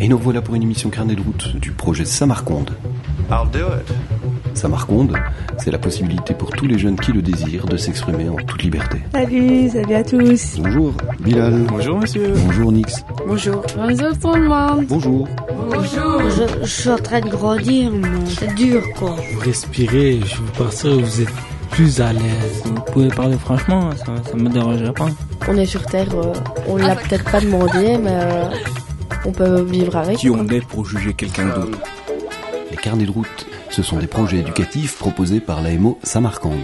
nous voilà pour une émission carnet de route du projet Samarconde. I'll do it. Samarconde, c'est la possibilité pour tous les jeunes qui le désirent de s'exprimer en toute liberté. Salut à tous. Bonjour Bilal. Bonjour monsieur. Bonjour Nix. Bonjour. Bonjour tout le monde. Bonjour. Bonjour. Je suis en train de grandir, mais c'est dur quoi. Vous respirez, je veux partir, vous êtes plus à l'aise. Vous pouvez parler franchement, ça me dérangerait pas. On est sur Terre, on l'a peut-être pas demandé, mais on peut vivre avec. Qui on est pour juger quelqu'un d'autre? Les carnets de route, ce sont des projets éducatifs proposés par l'AMO Samarcande.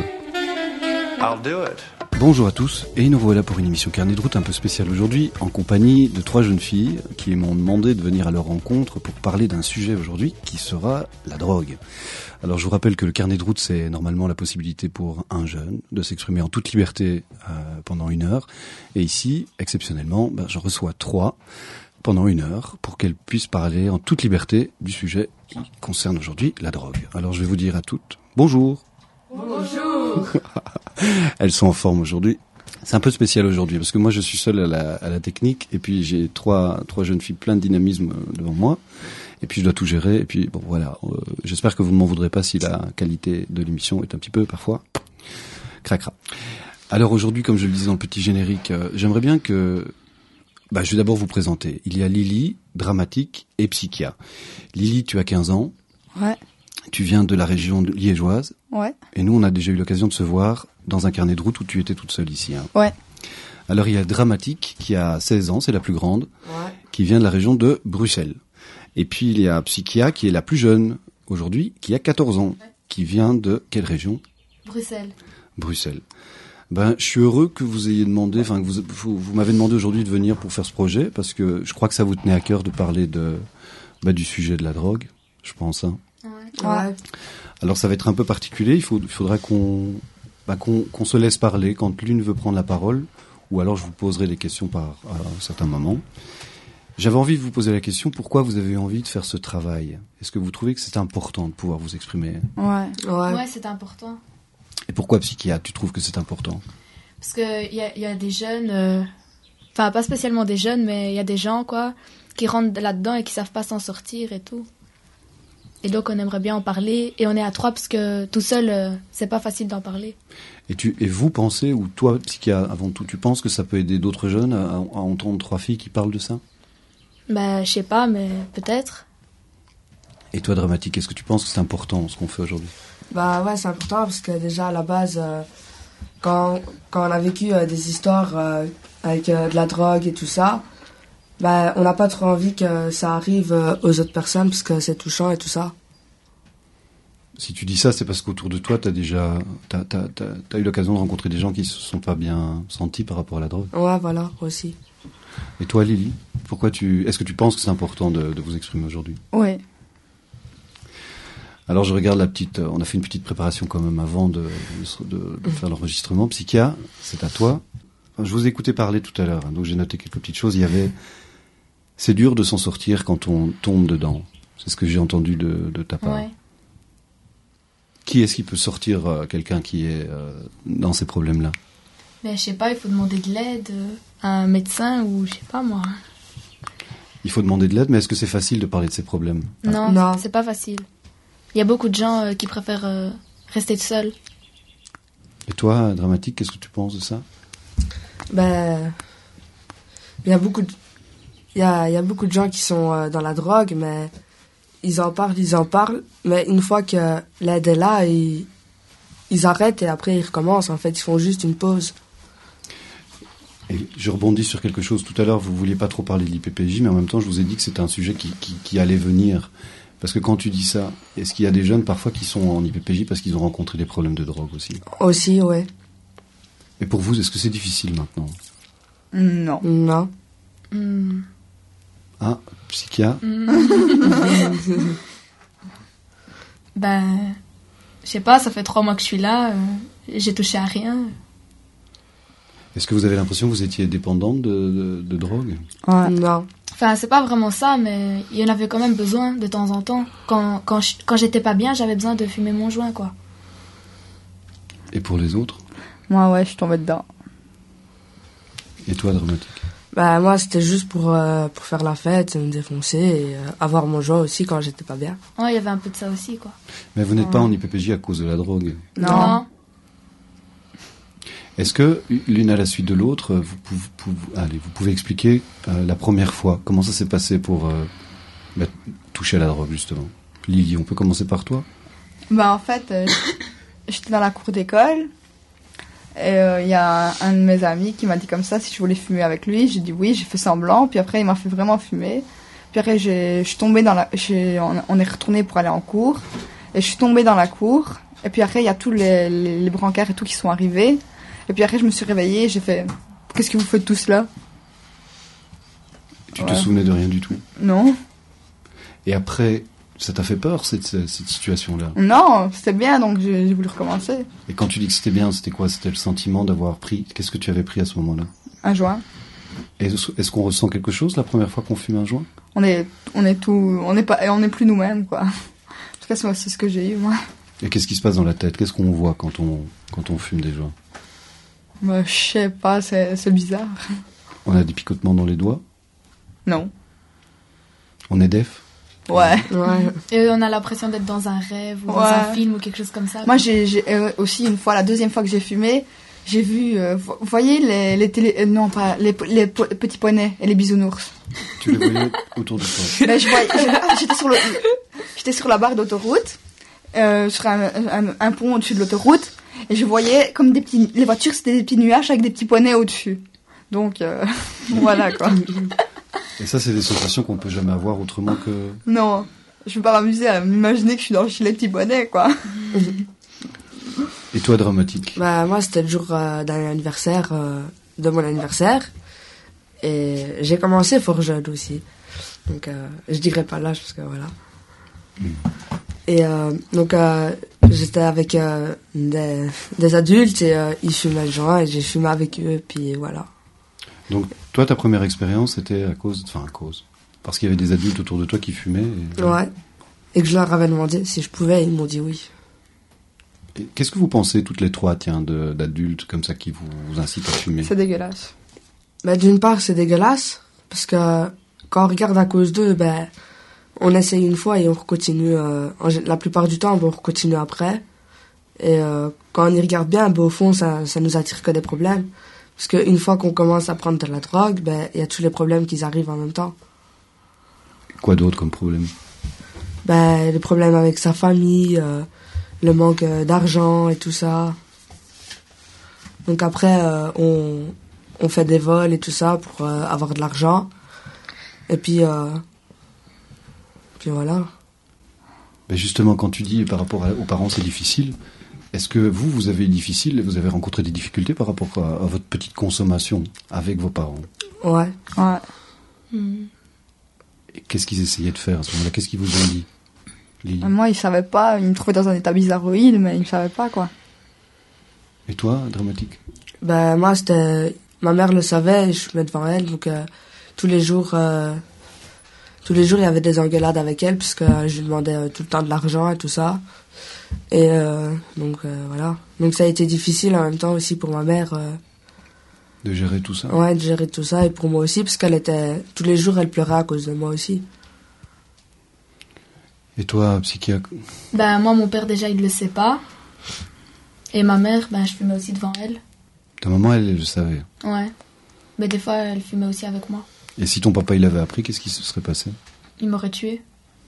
I'll do it. Bonjour à tous, et nous voilà pour une émission carnet de route un peu spéciale aujourd'hui, en compagnie de 3 jeunes filles qui m'ont demandé de venir à leur rencontre pour parler d'un sujet aujourd'hui qui sera la drogue. Alors je vous rappelle que le carnet de route, c'est normalement la possibilité pour un jeune de s'exprimer en toute liberté pendant 1 heure, et ici, exceptionnellement, je reçois 3 pendant 1 heure pour qu'elles puissent parler en toute liberté du sujet qui concerne aujourd'hui la drogue. Alors je vais vous dire à toutes, bonjour. Bonjour. Elles sont en forme aujourd'hui. C'est un peu spécial aujourd'hui parce que moi je suis seul à la technique et puis j'ai trois jeunes filles plein de dynamisme devant moi et puis je dois tout gérer et puis bon voilà. J'espère que vous ne m'en voudrez pas si la qualité de l'émission est un petit peu parfois cracra. Alors aujourd'hui, comme je le disais dans le petit générique, j'aimerais bien que je vais d'abord vous présenter. Il y a Lily, Dramatique et Psykia. Lily, tu as 15 ans. Ouais. Tu viens de la région liégeoise. Ouais. Et nous, on a déjà eu l'occasion de se voir dans un carnet de route où tu étais toute seule ici. Hein. Ouais. Alors, il y a Dramatique qui a 16 ans, c'est la plus grande, Ouais. qui vient de la région de Bruxelles. Et puis, il y a Psykia qui est la plus jeune aujourd'hui, qui a 14 ans, qui vient de quelle région? Bruxelles. Bruxelles. Je suis heureux que vous ayez demandé, que vous m'avez demandé aujourd'hui de venir pour faire ce projet, parce que je crois que ça vous tenait à cœur de parler du sujet de la drogue, je pense. Hein. Ouais. Alors ça va être un peu particulier, il faudra qu'on se laisse parler quand l'une veut prendre la parole, ou alors je vous poserai des questions à un certain moment. J'avais envie de vous poser la question, pourquoi vous avez envie de faire ce travail? Est-ce que vous trouvez que c'est important de pouvoir vous exprimer? Ouais, c'est important. Et pourquoi, Psykia, tu trouves que c'est important? Parce qu'il y a des jeunes, enfin pas spécialement des jeunes, mais il y a des gens qui rentrent là-dedans et qui savent pas s'en sortir et tout. Et donc on aimerait bien en parler, et on est à 3 parce que tout seul, c'est pas facile d'en parler. Et vous pensez, ou toi, Psykia, avant tout, tu penses que ça peut aider d'autres jeunes à entendre 3 filles qui parlent de ça? Je sais pas, mais peut-être. Et toi, Dramatique, est-ce que tu penses que c'est important ce qu'on fait aujourd'hui? Ouais, c'est important parce que déjà à la base, quand on a vécu des histoires avec de la drogue et tout ça, on n'a pas trop envie que ça arrive aux autres personnes parce que c'est touchant et tout ça. Si tu dis ça, c'est parce qu'autour de toi, t'as eu l'occasion de rencontrer des gens qui se sont pas bien sentis par rapport à la drogue. Ouais, voilà, aussi. Et toi, Lily, est-ce que tu penses que c'est important de vous exprimer aujourd'hui? Ouais. Alors je regarde on a fait une petite préparation quand même avant de faire l'enregistrement. Psykia, c'est à toi. Je vous ai écouté parler tout à l'heure, hein, donc j'ai noté quelques petites choses. C'est dur de s'en sortir quand on tombe dedans. C'est ce que j'ai entendu de ta part. Ouais. Qui est-ce qui peut sortir quelqu'un qui est dans ces problèmes-là? Je sais pas, il faut demander de l'aide à un médecin ou je sais pas moi. Il faut demander de l'aide, mais est-ce que c'est facile de parler de ces problèmes? Non. C'est pas facile. Il y a beaucoup de gens qui préfèrent rester seuls. Et toi, Dramatique, qu'est-ce que tu penses de ça? Il y a beaucoup de gens qui sont dans la drogue, mais ils en parlent, mais une fois que l'aide est là, ils arrêtent et après ils recommencent. En fait, ils font juste une pause. Et je rebondis sur quelque chose. Tout à l'heure, vous vouliez pas trop parler de l'IPPJ, mais en même temps, je vous ai dit que c'était un sujet qui allait venir. Parce que quand tu dis ça, est-ce qu'il y a des jeunes parfois qui sont en IPPJ parce qu'ils ont rencontré des problèmes de drogue aussi? Aussi, ouais. Et pour vous, est-ce que c'est difficile maintenant? Non. Non. Ah, Psykia? Je sais pas, ça fait 3 mois que je suis là, j'ai touché à rien. Est-ce que vous avez l'impression que vous étiez dépendante de drogue? Ouais. Non. Enfin, c'est pas vraiment ça, mais il y en avait quand même besoin de temps en temps. Quand j'étais pas bien, j'avais besoin de fumer mon joint, quoi. Et pour les autres? Moi, ouais, je suis tombée dedans. Et toi, Dramatique? Bah, moi, c'était juste pour faire la fête, me défoncer et avoir mon joint aussi quand j'étais pas bien. Ouais, il y avait un peu de ça aussi, quoi. Mais vous n'êtes pas en IPPJ à cause de la drogue. Non. Est-ce que, l'une à la suite de l'autre, vous pouvez expliquer la première fois, comment ça s'est passé pour toucher à la drogue, justement? Lily, on peut commencer par toi? Bah, en fait, j'étais dans la cour d'école. Et il y a un de mes amis qui m'a dit comme ça si je voulais fumer avec lui. J'ai dit oui, j'ai fait semblant. Puis après, il m'a fait vraiment fumer. Puis après, je suis tombée on est retourné pour aller en cours. Et je suis tombée dans la cour. Et puis après, il y a tous les brancards et tout qui sont arrivés. Et puis après, je me suis réveillée et j'ai fait qu'est-ce que vous faites tous là? Tu te souvenais de rien du tout? Non. Et après, ça t'a fait peur, cette situation-là? Non, c'était bien, donc j'ai voulu recommencer. Et quand tu dis que c'était bien, c'était quoi? C'était le sentiment d'avoir pris... Qu'est-ce que tu avais pris à ce moment-là? Un joint. Et est-ce qu'on ressent quelque chose la première fois qu'on fume un joint? On est plus nous-mêmes, quoi. En tout cas, c'est ce que j'ai eu, moi. Et qu'est-ce qui se passe dans la tête? Qu'est-ce qu'on voit quand on fume des joints? Bah, je sais pas, c'est bizarre. On a des picotements dans les doigts? Non. On est déf? Ouais. Et on a l'impression d'être dans un rêve ou dans un film ou quelque chose comme ça. Moi, j'ai aussi une fois, la deuxième fois que j'ai fumé, j'ai vu, vous voyez les petits poneys et les bisounours. Tu les voyais autour de toi? Ben, j'étais sur la barre d'autoroute, sur un pont au-dessus de l'autoroute, et je voyais comme les voitures, c'était des petits nuages avec des petits poneys au-dessus. Donc, voilà, quoi. Et ça, c'est des sensations qu'on peut jamais avoir autrement que... Non, je vais pas m'amuser à m'imaginer que je suis chez les petits bonnets, quoi. Et toi, Dramatique? Bah, moi, c'était le jour de mon anniversaire. Et j'ai commencé fort jeune aussi. Donc, je dirais pas l'âge parce que voilà. Et donc, j'étais avec des adultes et ils fumaient le joint et j'ai fumé avec eux, puis voilà. Donc, toi, ta première expérience, c'était à cause... Parce qu'il y avait des adultes autour de toi qui fumaient. Ouais. Et que je leur avais demandé si je pouvais, ils m'ont dit oui. Et qu'est-ce que vous pensez, toutes les trois, d'adultes comme ça qui vous incitent à fumer? C'est dégueulasse. Bah, d'une part, c'est dégueulasse, parce que quand on regarde à cause d'eux, ben, on essaye une fois et on continue. La plupart du temps, on continue après. Et quand on y regarde bien, ben, au fond, ça nous attire que des problèmes. Parce qu'une fois qu'on commence à prendre de la drogue, ben, y a tous les problèmes qui arrivent en même temps. Quoi d'autre comme problème? Ben, les problèmes avec sa famille, le manque d'argent et tout ça. Donc après, on fait des vols et tout ça pour avoir de l'argent. Et puis voilà. Ben justement, quand tu dis par rapport aux parents, c'est difficile... Est-ce que vous avez rencontré des difficultés par rapport à votre petite consommation avec vos parents? Ouais. Et qu'est-ce qu'ils essayaient de faire à ce moment-là? Qu'est-ce qu'ils vous ont dit, Lily? Moi, ils savaient pas. Ils me trouvaient dans un état bizarroïde, mais ils ne savaient pas, quoi. Et toi, Dramatique? Ben, moi, ma mère le savait et je me mets devant elle. Donc, tous les jours, il y avait des engueulades avec elle, puisque je lui demandais tout le temps de l'argent et tout ça. Et donc voilà. Donc ça a été difficile en même temps aussi pour ma mère. De gérer tout ça? Ouais, de gérer tout ça. Et pour moi aussi, parce tous les jours, elle pleurait à cause de moi aussi. Et toi, psychiatre? Ben, moi, mon père, déjà, il le sait pas. Et ma mère, ben, je fumais aussi devant elle. Ta maman, elle le savait? Ouais. Mais des fois, elle fumait aussi avec moi. Et si ton papa, il l'avait appris, qu'est-ce qui se serait passé? Il m'aurait tué.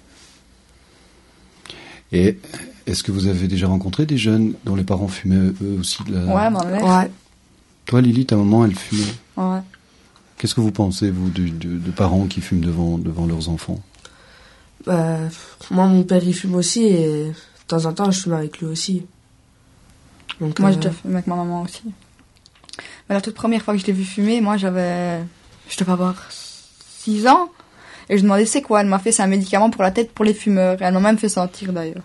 Et est-ce que vous avez déjà rencontré des jeunes dont les parents fumaient eux aussi de la... Ouais, ma mère. Ouais. Toi, Lily, ta maman, elle fumait? Ouais. Qu'est-ce que vous pensez, vous, de parents qui fument devant leurs enfants? Moi, mon père, il fume aussi et de temps en temps, je fume avec lui aussi. Donc, moi, j'ai déjà fumé avec ma maman aussi. Mais la toute première fois que je l'ai vu fumer, moi, je devais avoir 6 ans. Et je demandais c'est quoi. Elle m'a fait, c'est un médicament pour la tête pour les fumeurs. Et elle m'a même fait sentir d'ailleurs.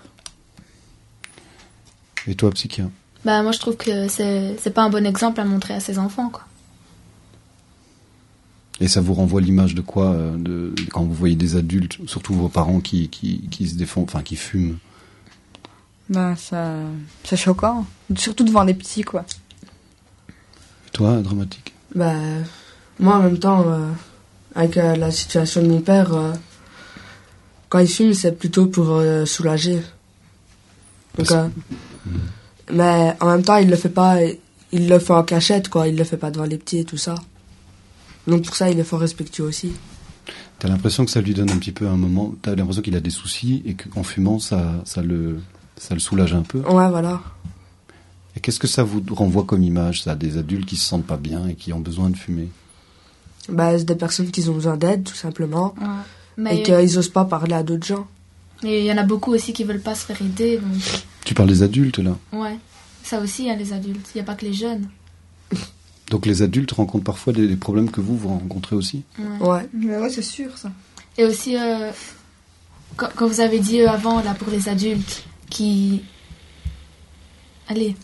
Et toi, psychiatre? Bah, moi, je trouve que c'est pas un bon exemple à montrer à ses enfants, quoi. Et ça vous renvoie l'image de quoi quand vous voyez des adultes, surtout vos parents qui se défendent, enfin qui fument? Ben, c'est choquant. Surtout devant des petits, quoi. Et toi, Dramatique? Bah, Moi, en même temps, avec la situation de mon père, quand il fume, c'est plutôt pour soulager. Donc, mais en même temps, il le fait pas, il le fait en cachette, quoi. Il le fait pas devant les petits et tout ça. Donc pour ça, il est fort respectueux aussi. T'as l'impression que ça lui donne un petit peu un moment, t'as l'impression qu'il a des soucis et qu'en fumant, ça le soulage un peu. Ouais, voilà. Et qu'est-ce que ça vous renvoie comme image, ça, des adultes qui se sentent pas bien et qui ont besoin de fumer? Bah, c'est des personnes qui ont besoin d'aide, tout simplement. Ouais. Mais Et qu'ils osent pas parler à d'autres gens. et il y en a beaucoup aussi qui veulent pas se faire aider. Donc... Tu parles des adultes, là? Ouais, ça aussi, hein, les adultes. Il n'y a pas que les jeunes. Donc les adultes rencontrent parfois des problèmes que vous rencontrez aussi? Ouais. Mais ouais, c'est sûr, ça. Et aussi, quand vous avez dit avant, là, pour les adultes, qui... Allez.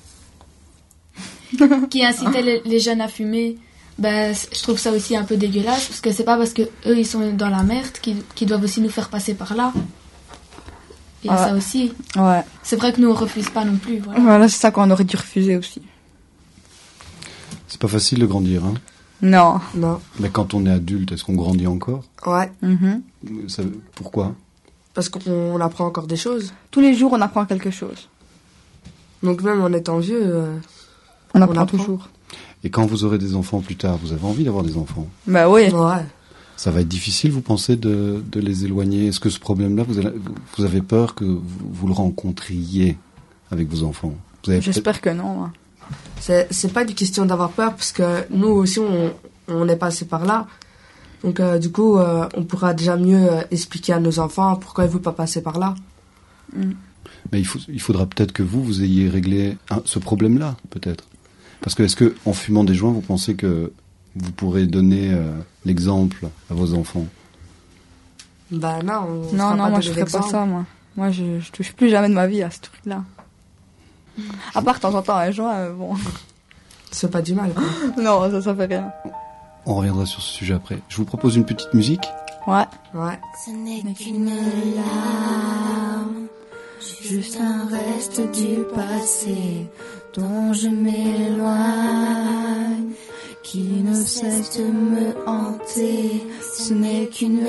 qui incitaient les jeunes à fumer, ben, je trouve ça aussi un peu dégueulasse, parce que c'est pas parce que eux ils sont dans la merde qu'ils doivent aussi nous faire passer par là. Il y a ça aussi. Ouais. C'est vrai que nous on refuse pas non plus. Voilà. Voilà, c'est ça qu'on aurait dû refuser aussi. C'est pas facile de grandir, hein? Non. Non. Mais quand on est adulte, est-ce qu'on grandit encore? Ouais. Pourquoi? Parce qu'on apprend encore des choses. Tous les jours, on apprend quelque chose. Donc même en étant vieux, On apprend apprend. toujours. Et quand vous aurez des enfants plus tard, vous avez envie d'avoir des enfants? Bah oui. ouais. Ça va être difficile, vous pensez, de les éloigner? Est-ce que ce problème-là, vous avez peur que vous le rencontriez avec vos enfants? J'espère que non. Moi. C'est pas une question d'avoir peur, parce que nous aussi, on est passé par là. Donc du coup, on pourra déjà mieux expliquer à nos enfants pourquoi ils ne veulent pas passer par là. Mais il faudra peut-être que vous ayez réglé ce problème-là, peut-être. Parce que est-ce que en fumant des joints, vous pensez que vous pourrez donner l'exemple à vos enfants? Bah non, Non, moi je ferais pas ça, moi. Moi, je touche plus jamais de ma vie à ce truc-là. À part de temps en temps un joint, bon. C'est pas du mal, quoi. Non, ça fait rien. On reviendra sur ce sujet après. Je vous propose une petite musique. Ouais. Ouais. Ce n'est qu'une larme, juste un reste du passé dont je m'éloigne, qui ne cesse de me hanter. Ce n'est qu'une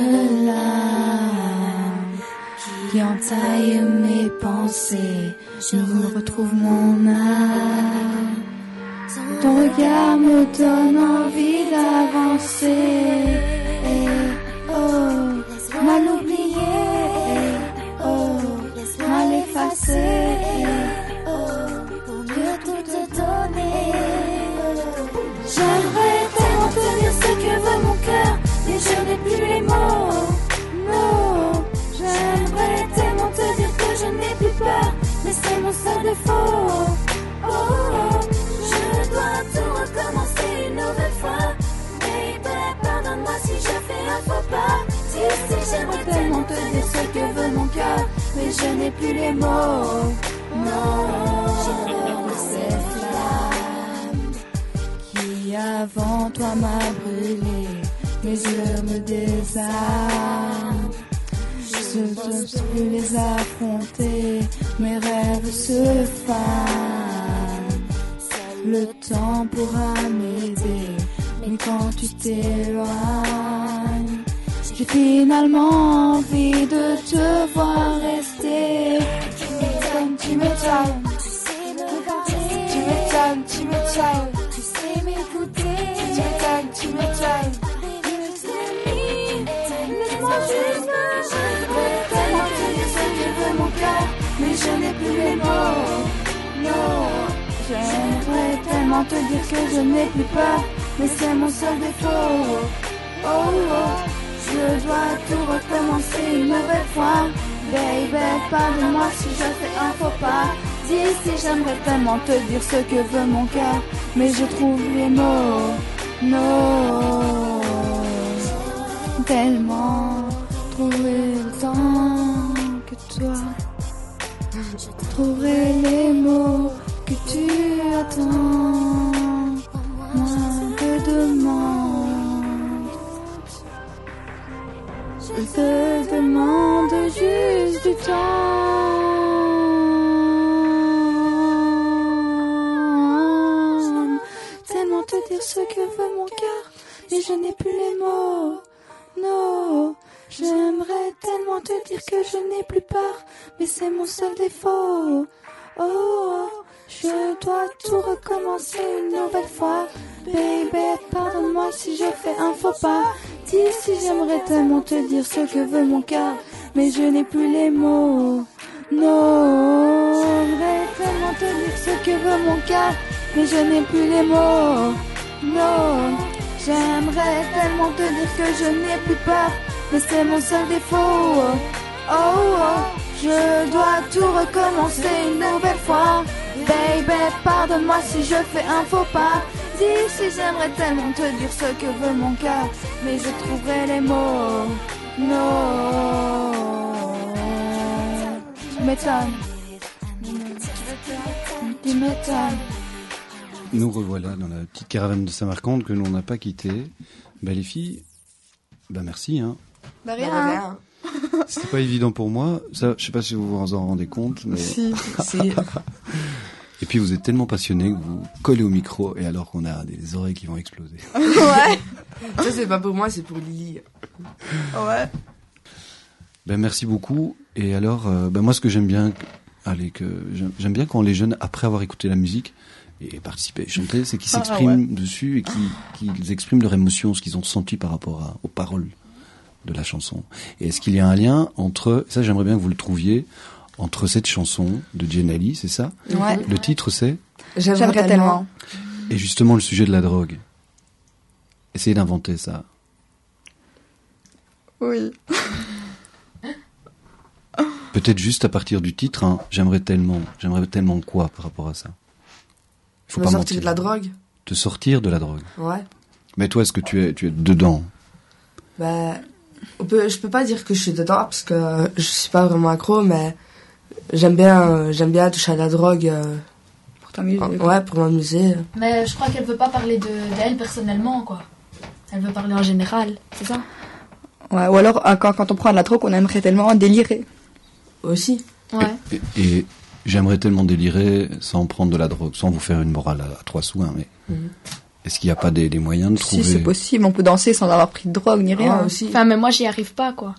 lame qui entaille mes pensées. Je retrouve mon âme. Ton regard me donne envie d'avancer. Mal oublié, mal effacé, pour mieux tout te donner. J'aimerais tellement te dire ce que veut mon cœur, mais je n'ai plus les mots. Non, j'aimerais tellement te dire que je n'ai plus peur, mais c'est mon seul défaut. Je dois tout recommencer une nouvelle fois. Baby, pardonne-moi si je fais un faux pas. Si j'aimerais tellement te dire ce que veut mon cœur, mais je n'ai plus les mots. Non, j'ai peur de ces flammes qui avant toi m'a brûlé. Mes yeux me désarment. Je n'ose plus les affronter. Mes rêves se fanent. Le temps pourra m'aider, mais quand tu t'éloignes, j'ai finalement envie de te voir rester. Tu m'étonnes, tu sais me parler. Tu m'étonnes, tu sais m'écouter. Tu m'étonnes. Laisse-moi juste j'aimerais tellement te dire ce que veut mon cœur, mais je n'ai plus les mots. Non, j'aimerais tellement te dire que je n'ai plus peur, mais c'est mon seul défaut. Je dois tout recommencer une nouvelle fois. Baby, pardonne-moi si je fais un faux pas. D'ici, j'aimerais tellement te dire ce que veut mon cœur, mais je trouve les mots. Non, tellement trouver le temps que toi. Je trouverai les mots que tu attends. Moi, je demande. Je te demande juste du temps. Tellement te dire ce que veut mon cœur, mais je n'ai plus les mots. Non, j'aimerais tellement te dire que je n'ai plus peur, mais c'est mon seul défaut. Oh, je dois tout recommencer une nouvelle fois. Baby, pardonne-moi si je fais un faux pas. Dis si j'aimerais tellement te dire ce que veut mon cœur, mais je n'ai plus les mots. Non, j'aimerais tellement te dire ce que veut mon cœur, mais je n'ai plus les mots. Non, j'aimerais tellement te dire que je n'ai plus peur, mais c'est mon seul défaut. Oh, oh, je dois tout recommencer une nouvelle fois. Baby, pardonne-moi si je fais un faux pas. Dis si j'aimerais tellement te dire ce que veut mon cœur, mais je trouverai les mots. Non, tu m'étonnes. Tu m'étonnes. Nous revoilà dans la petite caravane de Samarcande que l'on n'a pas quittée. Ben les filles, ben merci. Hein. De rien. C'était pas évident pour moi. Ça, je sais pas si vous vous en rendez compte, mais Si. et puis vous êtes tellement passionnés que vous collez au micro et alors qu'on a des oreilles qui vont exploser. Ouais. Ça, c'est pas pour moi, c'est pour Lily. Ouais. Ben merci beaucoup. Et alors, ben moi ce que j'aime bien, j'aime bien quand les jeunes, après avoir écouté la musique et participé, chanter, c'est qu'ils s'expriment dessus et qu'ils expriment leur émotion, ce qu'ils ont ressenti par rapport aux paroles de la chanson. Et est-ce qu'il y a un lien entre, ça j'aimerais bien que vous le trouviez, entre cette chanson de Jenali, c'est ça? Ouais. Le titre c'est? J'aimerais tellement. Et justement le sujet de la drogue. Essayez d'inventer ça. Oui. Peut-être juste à partir du titre, hein, j'aimerais tellement quoi par rapport à ça? Faut Me pas sortir mentir. de la drogue. Te sortir de la drogue. Ouais. Mais toi, est-ce que tu es dedans? Bah, je peux pas dire que je suis dedans parce que je suis pas vraiment accro, mais j'aime bien toucher à la drogue. Pour t'amuser. Ouais, pour m'amuser. Mais je crois qu'elle veut pas parler d'elle personnellement, quoi. Elle veut parler en général, c'est ça? Ouais, ou alors, quand on prend de la drogue, on aimerait tellement délirer. Aussi. Ouais. Et j'aimerais tellement délirer sans prendre de la drogue, sans vous faire une morale à 3 sous, hein, mais est-ce qu'il n'y a pas des moyens de trouver? Si, c'est possible. On peut danser sans avoir pris de drogue ni rien. Ouais, aussi. Enfin, mais moi, j'y arrive pas, quoi.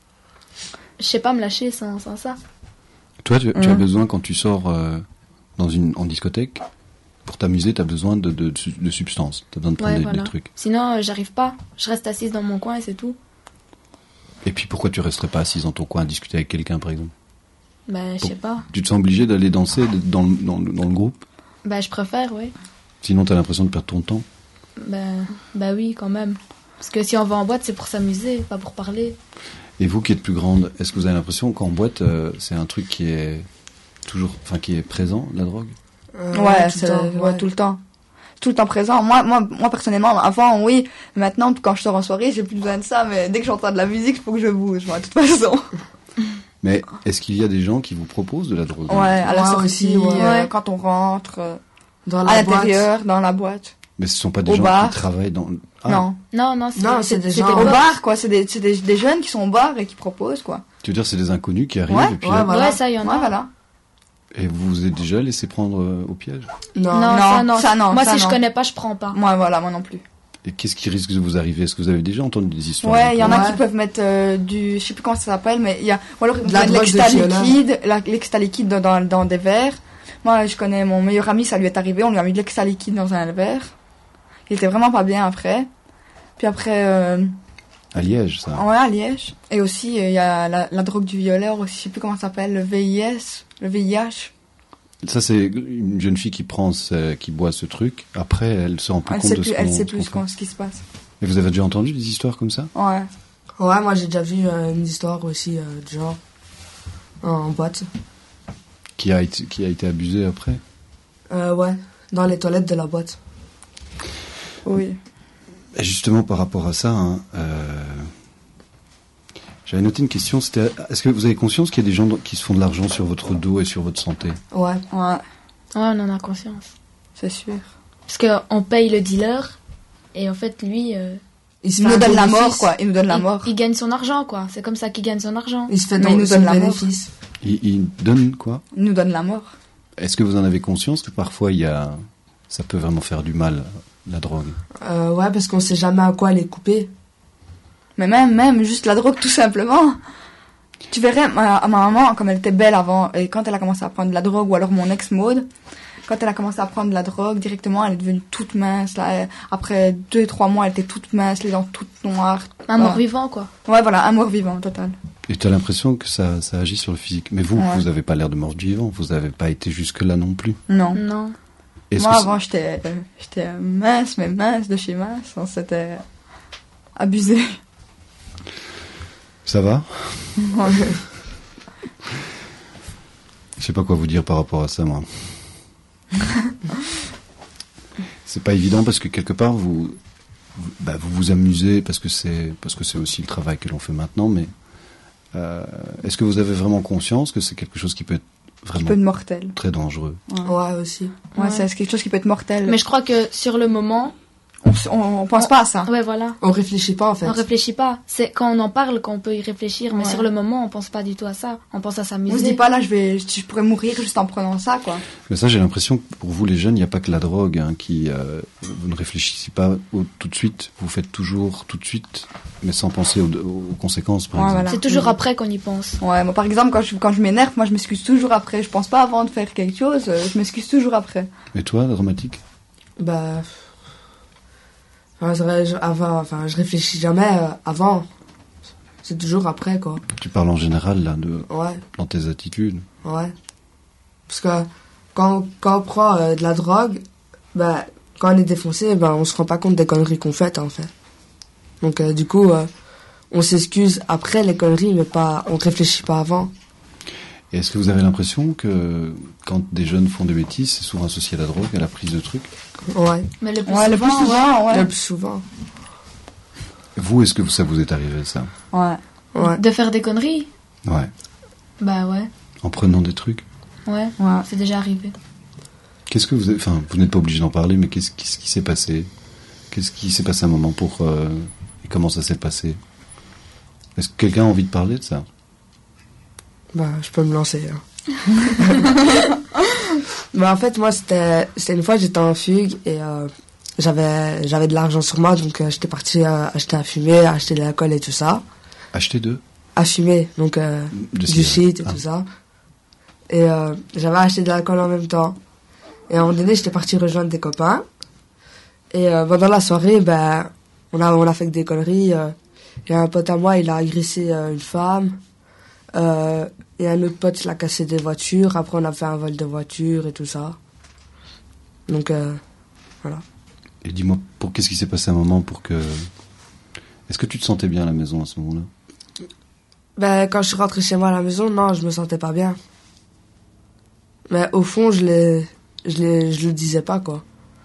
Je sais pas me lâcher sans ça. Toi, tu as besoin, quand tu sors en discothèque, pour t'amuser, tu as besoin de substances. Tu as besoin de prendre des trucs. Sinon, j'arrive pas. Je reste assise dans mon coin et c'est tout. Et puis pourquoi tu resterais pas assise dans ton coin à discuter avec quelqu'un, par exemple? Ben, je sais pas. Tu te sens obligé d'aller danser dans le groupe? Ben, je préfère, oui. Sinon, tu as l'impression de perdre ton temps? Ben oui, quand même. Parce que si on va en boîte, c'est pour s'amuser, pas pour parler. Et vous qui êtes plus grande, est-ce que vous avez l'impression qu'en boîte, c'est un truc qui est qui est présent, la drogue? Ouais, tout le temps. Tout le temps présent. Moi, personnellement, avant, oui. Maintenant, quand je sors en soirée, j'ai plus besoin de ça, mais dès que j'entends de la musique, il faut que je bouge, moi, de toute façon. Mais est-ce qu'il y a des gens qui vous proposent de la drogue? Ouais, à la sortie, aussi, ouais. quand on rentre, Dans à la l'intérieur, dans la boîte. Mais ce sont pas des Au gens bar. qui travaillent dans... Ah, Non. Non, c'est des des gens- Au potes. bar, quoi. C'est des jeunes qui sont au bar et qui proposent, quoi. tu veux dire, c'est des inconnus qui arrivent Ouais, et puis ouais, là, voilà. Ouais, ça, il y en a. Ouais, voilà. et vous vous êtes déjà laissé prendre au piège? Non, Non, ça non. Moi, ça si je non. connais pas, je prends pas. Moi, voilà, moi non plus. Et qu'est-ce qui risque de vous arriver? Est-ce que vous avez déjà entendu des histoires? Ouais, il y en a Ouais. qui peuvent mettre je sais plus comment ça s'appelle, mais il y a, ou alors De la de drogue l'exta de Fiona. liquide, l'exta liquide dans des verres. Moi, je connais mon meilleur ami, ça lui est arrivé, on lui a mis de l'exta liquide dans un verre. Il était vraiment pas bien après. Puis après, À Liège, ça. ouais, à Liège. Et aussi, il y a la drogue du violet, aussi, je sais plus comment ça s'appelle, le VIH. Ça, c'est une jeune fille qui boit ce truc. Après, elle se rend plus compte de ce Elle sait qu'on plus fait. ce qui se passe. Et vous avez déjà entendu des histoires comme ça? Ouais. Ouais, moi j'ai déjà vu une histoire aussi de genre en boîte. Qui a été abusée après? Ouais, dans les toilettes de la boîte. Oui. Et justement, par rapport à ça, hein, j'avais noté une question, c'était, est-ce que vous avez conscience qu'il y a des gens qui se font de l'argent sur votre dos et sur votre santé? Ouais. Ouais, Ouais, on en a conscience. c'est sûr. Parce qu'on paye le dealer, et en fait, lui, Il se Il fait nous un donne la bénéfice. mort, quoi. Il nous donne la mort. il gagne son argent, quoi. C'est comme ça qu'il gagne son argent. Il se fait Mais il nous son donne la mort. bénéfice. Il donne quoi? Il nous donne la mort. Est-ce que vous en avez conscience que parfois il y a Ça peut vraiment faire du mal, la drogue. Ouais, parce qu'on sait jamais à quoi les couper. Mais même juste la drogue, tout simplement. Tu verrais, ma maman, comme elle était belle avant, et quand elle a commencé à prendre de la drogue, ou alors mon ex Maud, quand elle a commencé à prendre de la drogue, directement, elle est devenue toute mince. Là, après 2-3 mois, elle était toute mince, les dents toutes noires. Un mort-vivant, quoi. Ouais, voilà, un mort-vivant, total. Et tu as l'impression que ça agit sur le physique. Mais vous, vous n'avez pas l'air de mort-vivant. Vous n'avez pas été jusque-là non plus. Non. Non. Moi, avant, j'étais mince, mais mince de chez mince. On s'était abusé. Ça va? Ouais. Je sais pas quoi vous dire par rapport à ça, moi. C'est pas évident parce que quelque part vous vous amusez parce que c'est aussi le travail que l'on fait maintenant, mais est-ce que vous avez vraiment conscience que c'est quelque chose qui peut être vraiment qui peut être mortel, très dangereux? Ouais, aussi. Ouais, c'est quelque chose qui peut être mortel. Mais je crois que sur le moment, on pense pas à ça. Ouais, voilà. On réfléchit pas, en fait. On réfléchit pas. C'est quand on en parle qu'on peut y réfléchir, mais Ouais. sur le moment, on pense pas du tout à ça. On pense à s'amuser. On se dit pas là, je pourrais mourir juste en prenant ça, quoi. Mais ça, j'ai l'impression que pour vous les jeunes, il n'y a pas que la drogue qui vous ne réfléchissez pas tout de suite. Vous faites toujours tout de suite, mais sans penser aux conséquences, par exemple. Voilà. C'est toujours après qu'on y pense. Ouais, moi par exemple quand je m'énerve, moi je m'excuse toujours après. Je pense pas avant de faire quelque chose, je m'excuse toujours après. Et toi, dramatique? Bah... je réfléchis jamais avant. C'est toujours après, quoi. Tu parles en général, là, Ouais, dans tes attitudes. ouais. Parce que quand on prend de la drogue, bah, quand on est défoncé, bah, on se rend pas compte des conneries qu'on fait, en fait. Donc, du coup, on s'excuse après les conneries, mais on réfléchit pas avant. Et est-ce que vous avez l'impression que quand des jeunes font des bêtises, c'est souvent associé à la drogue, à la prise de trucs? Ouais. Mais le plus Ouais, le plus souvent, ouais. Le plus souvent. Vous, est-ce que ça vous est arrivé, ça? Ouais. Ouais. De faire des conneries? Ouais. Bah ouais. En prenant des trucs? Ouais. Ouais. C'est déjà arrivé. Qu'est-ce que vous avez... Enfin, vous n'êtes pas obligé d'en parler, mais qu'est-ce qui s'est passé? Qu'est-ce qui s'est passé un moment pour... Et comment ça s'est passé? Est-ce que quelqu'un a envie de parler de ça? Bah, je peux me lancer. Hein. Bah, en fait, moi, c'était une fois, j'étais en fugue et j'avais de l'argent sur moi, donc j'étais parti acheter à fumer, acheter de l'alcool et tout ça. Acheter À fumer, donc du shit et tout ça. Et j'avais acheté de l'alcool en même temps. Et à un moment donné, j'étais parti rejoindre des copains. Et pendant la soirée, ben, on a fait que des conneries. Il y a un pote à moi, il a agressé une femme. Et un autre pote, il a cassé des voitures. Après, on a fait un vol de voiture et tout ça. Donc, voilà. Et dis-moi, qu'est-ce qui s'est passé à un moment pour que... Est-ce que tu te sentais bien à la maison à ce moment-là? Ben, quand je suis rentré chez moi à la maison, non, je me sentais pas bien. Mais au fond, je le disais pas, quoi.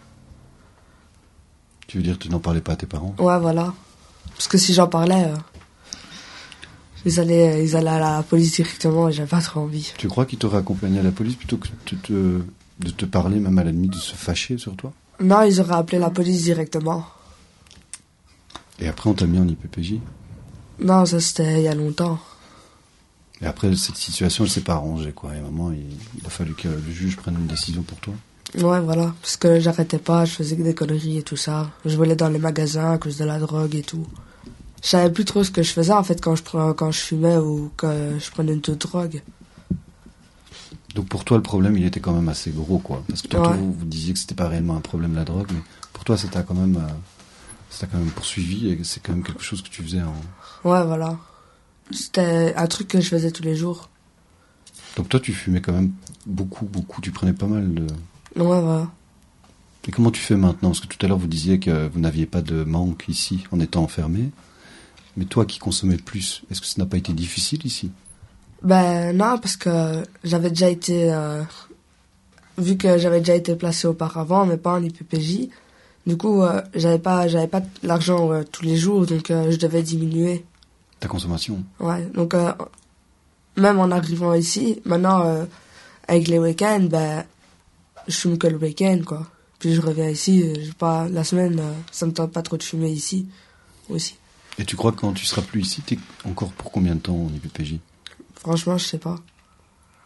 Tu veux dire que tu n'en parlais pas à tes parents? Ouais, voilà. Parce que si j'en parlais, ils allaient à la police directement et j'avais pas trop envie. Tu crois qu'ils t'auraient accompagné à la police plutôt que de te parler, même à la limite de se fâcher sur toi? Non, ils auraient appelé la police directement. Et après, on t'a mis en IPPJ? Non, ça c'était il y a longtemps. Et après, cette situation, elle s'est pas arrangée, quoi. Et à un moment, il a fallu que le juge prenne une décision pour toi. Ouais, voilà. Parce que j'arrêtais pas, je faisais que des conneries et tout ça. Je volais dans les magasins à cause de la drogue et tout. Je savais plus trop ce que je faisais, en fait, quand je fumais ou quand je prenais une autre drogue. Donc pour toi, le problème, il était quand même assez gros, quoi. Parce que tantôt, Ouais. vous disiez que c'était pas réellement un problème, la drogue, mais pour toi, ça t'a quand même poursuivi et c'est quand même quelque chose que tu faisais en... Ouais, voilà. C'était un truc que je faisais tous les jours. Donc toi, tu fumais quand même beaucoup, tu prenais pas mal de... Ouais, voilà. Et comment tu fais maintenant? Parce que tout à l'heure, vous disiez que vous n'aviez pas de manque ici, en étant enfermé. Mais toi qui consommais plus, est-ce que ça n'a pas été difficile ici? Ben non, parce que j'avais déjà été... vu que j'avais déjà été placé auparavant, mais pas en IPPJ, du coup, j'avais pas l'argent tous les jours, donc je devais diminuer. Ta consommation? Ouais, donc même en arrivant ici, maintenant, avec les week-ends, ben, je fume que le week-end, quoi. Puis je reviens ici, la semaine, ça me tente pas trop de fumer ici, aussi. Et tu crois que quand tu seras plus ici, t'es encore pour combien de temps en IPPJ? Franchement, je sais pas.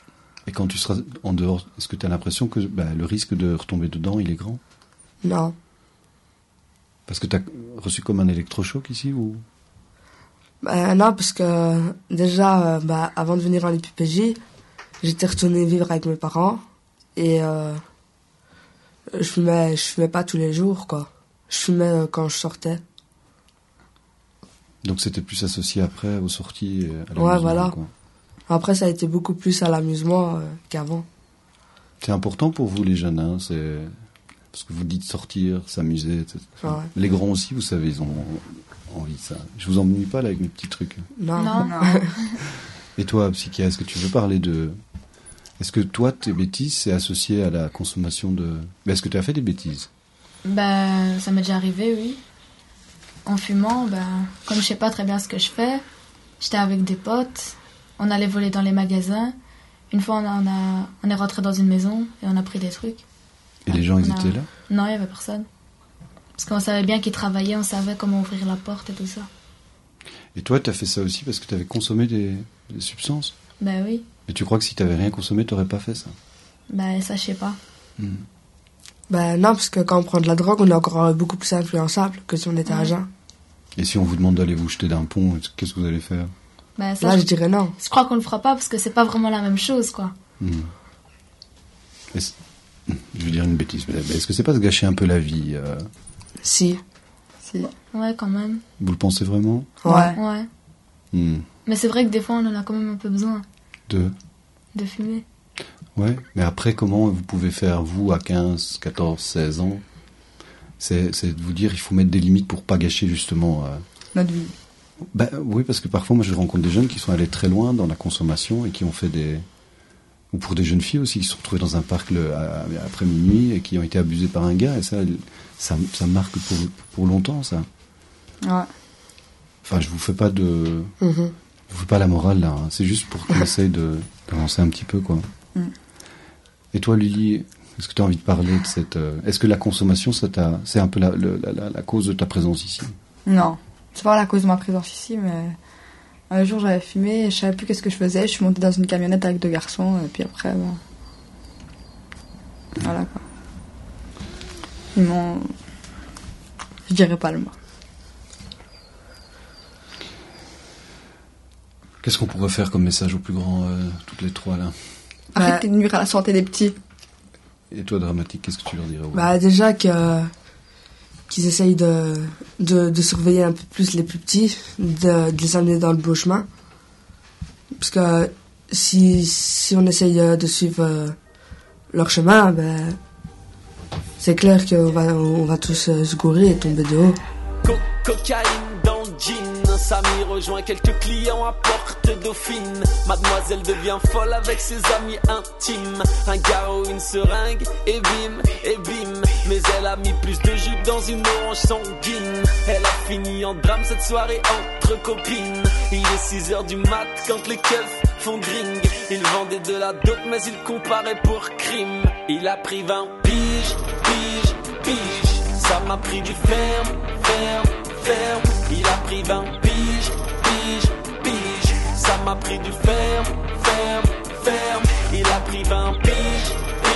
Et quand tu seras en dehors, est-ce que tu as l'impression que le risque de retomber dedans, il est grand? Non. Parce que tu as reçu comme un électrochoc ici ou... Non, parce que déjà, avant de venir en IPPJ, j'étais retourné vivre avec mes parents et je fumais pas tous les jours, quoi. Je fumais quand je sortais. Donc c'était plus associé après aux sorties et à Ouais, l'amusement, voilà. quoi. Après, ça a été beaucoup plus à l'amusement qu'avant. C'est important pour vous les jeunes, hein, c'est... Parce que vous dites sortir, s'amuser, etc. Ouais. Les grands aussi, vous savez, ils ont envie de ça. Je vous ennuie pas là avec mes petits trucs. Non. Non. Et toi, Psychia, est-ce que tu veux parler de... Est-ce que toi, tes bêtises, c'est associé à la consommation de... Mais est-ce que tu as fait des bêtises? Ça m'est déjà arrivé, oui. En fumant, comme je sais pas très bien ce que je fais, j'étais avec des potes, on allait voler dans les magasins. Une fois, on est rentré dans une maison et on a pris des trucs. Et les gens, ils étaient là? Non, il y avait personne. Parce qu'on savait bien qu'ils travaillaient, on savait comment ouvrir la porte et tout ça. Et toi, tu as fait ça aussi parce que tu avais consommé des substances? Ben oui. Et tu crois que si tu n'avais rien consommé, tu n'aurais pas fait ça? Ça, je sais pas. Non, parce que quand on prend de la drogue, on est encore beaucoup plus influençable que si on était à jeun. Et si on vous demande d'aller vous jeter d'un pont, qu'est-ce que vous allez faire? Ça, Là, je dirais non. Je crois qu'on le fera pas parce que c'est pas vraiment la même chose, quoi. Je veux dire une bêtise, mais est-ce que c'est pas se gâcher un peu la vie Si. Ouais, quand même. Vous le pensez vraiment? Ouais. Hmm. Mais c'est vrai que des fois, on en a quand même un peu besoin. De fumer. Ouais, mais après, comment vous pouvez faire, vous, à 15, 14, 16 ans, c'est de vous dire, il faut mettre des limites pour pas gâcher, justement... notre vie. Oui, parce que parfois, moi, je rencontre des jeunes qui sont allés très loin dans la consommation et qui ont fait des... Ou pour des jeunes filles aussi, qui se sont retrouvées dans un parc après minuit et qui ont été abusées par un gars, et ça marque pour longtemps, ça. Ouais. Enfin, je vous fais pas de... Je vous fais pas la morale, là. Hein. C'est juste pour qu'on essaye d'avancer un petit peu, quoi. Et toi, Lily, est-ce que tu as envie de parler de cette... Est-ce que la consommation, c'est un peu la cause de ta présence ici? Non, c'est pas la cause de ma présence ici, mais... Un jour, j'avais fumé et je savais plus qu'est-ce que je faisais. Je suis montée dans une camionnette avec 2 garçons et puis après, voilà, quoi. Ils m'ont... Je dirais pas le mot. Qu'est-ce qu'on pourrait faire comme message aux plus grands, toutes les trois, là? Arrêtez de nuire à la santé des petits. Et toi, Dramatique, qu'est-ce que tu leur dirais? Déjà qu'ils essayent de surveiller un peu plus les plus petits, de les amener dans le beau chemin. Parce que si on essaye de suivre leur chemin, c'est clair qu'on va tous se gourer et tomber de haut. Cocaïne dans le jean, Samy rejoint quelques clients à Porte Dauphine. Mademoiselle devient folle avec ses amis intimes. Un garrot, une seringue, et bim. Mais elle a mis plus de jus dans une orange sanguine. Elle a fini en drame cette soirée entre copines. Il est 6h du mat quand les keufs font gring. Il vendait de la dope mais il comparait pour crime. Il a pris 20 piges. Ça m'a pris du ferme. Il a pris 20 piges. Ça m'a pris du ferme. Il a pris 20 piges.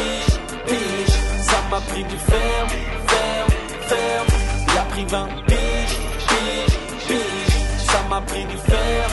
Ça m'a pris du ferme. Il a pris 20 piges. Ça m'a pris du ferme.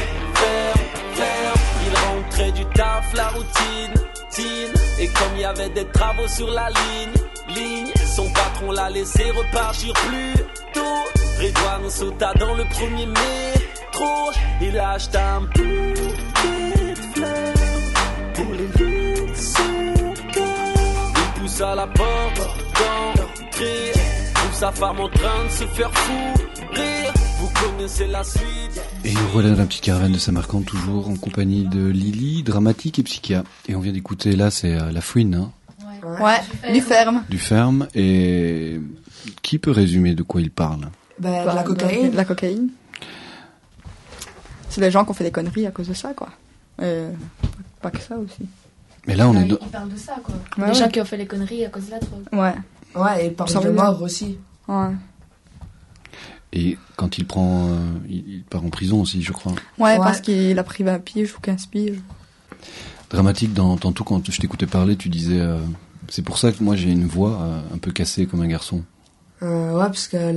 Il rentrait du taf, la routine. Et comme il y avait des travaux sur la ligne, son patron l'a laissé repartir plus tôt. Redouane sauta dans le premier métro. Il a acheté un bouquet de fleurs pour les lieux de son cœur. Il poussa la porte d'entrée, trouve sa femme en train de se faire rire. Vous connaissez la suite. Et nous voilà dans la petite caravane de Samarcande, toujours en compagnie de Lily, Dramatique et Psychia. Et on vient d'écouter, là, c'est La Fouine, hein. Ouais, du ferme. Du ferme. Et qui peut résumer de quoi il parle? De la cocaïne. De la cocaïne. C'est des gens qui ont fait des conneries à cause de ça, quoi. Pas que ça aussi. Mais là, on est... Il parle de ça, quoi. Ouais, des gens ouais. qui ont fait les conneries à cause de la drogue. Ouais. Ouais, et par de mort aussi. Ouais. Et quand il prend... il part en prison aussi, je crois. Ouais, parce qu'il a pris 20 piges ou 15 piges. Dramatique, tantôt quand je t'écoutais parler, tu disais c'est pour ça que moi j'ai une voix un peu cassée comme un garçon. Ouais, parce que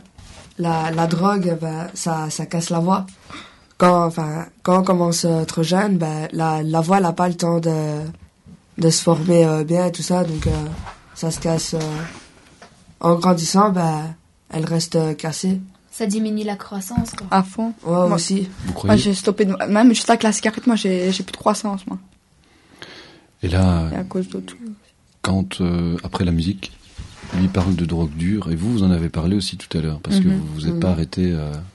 la drogue, ça casse la voix. Quand on commence trop jeune, la voix n'a pas le temps de se former bien et tout ça, donc ça se casse. En grandissant, elle reste cassée. Ça diminue la croissance, quoi. À fond. Ouais, moi aussi. Vous croyez? Moi, j'ai stoppé, même juste avec la cigarette, moi, j'ai plus de croissance, moi. Et là, Et à cause de tout. quand, après la musique, lui parle de drogue dure, et vous en avez parlé aussi tout à l'heure, parce que vous vous êtes pas arrêté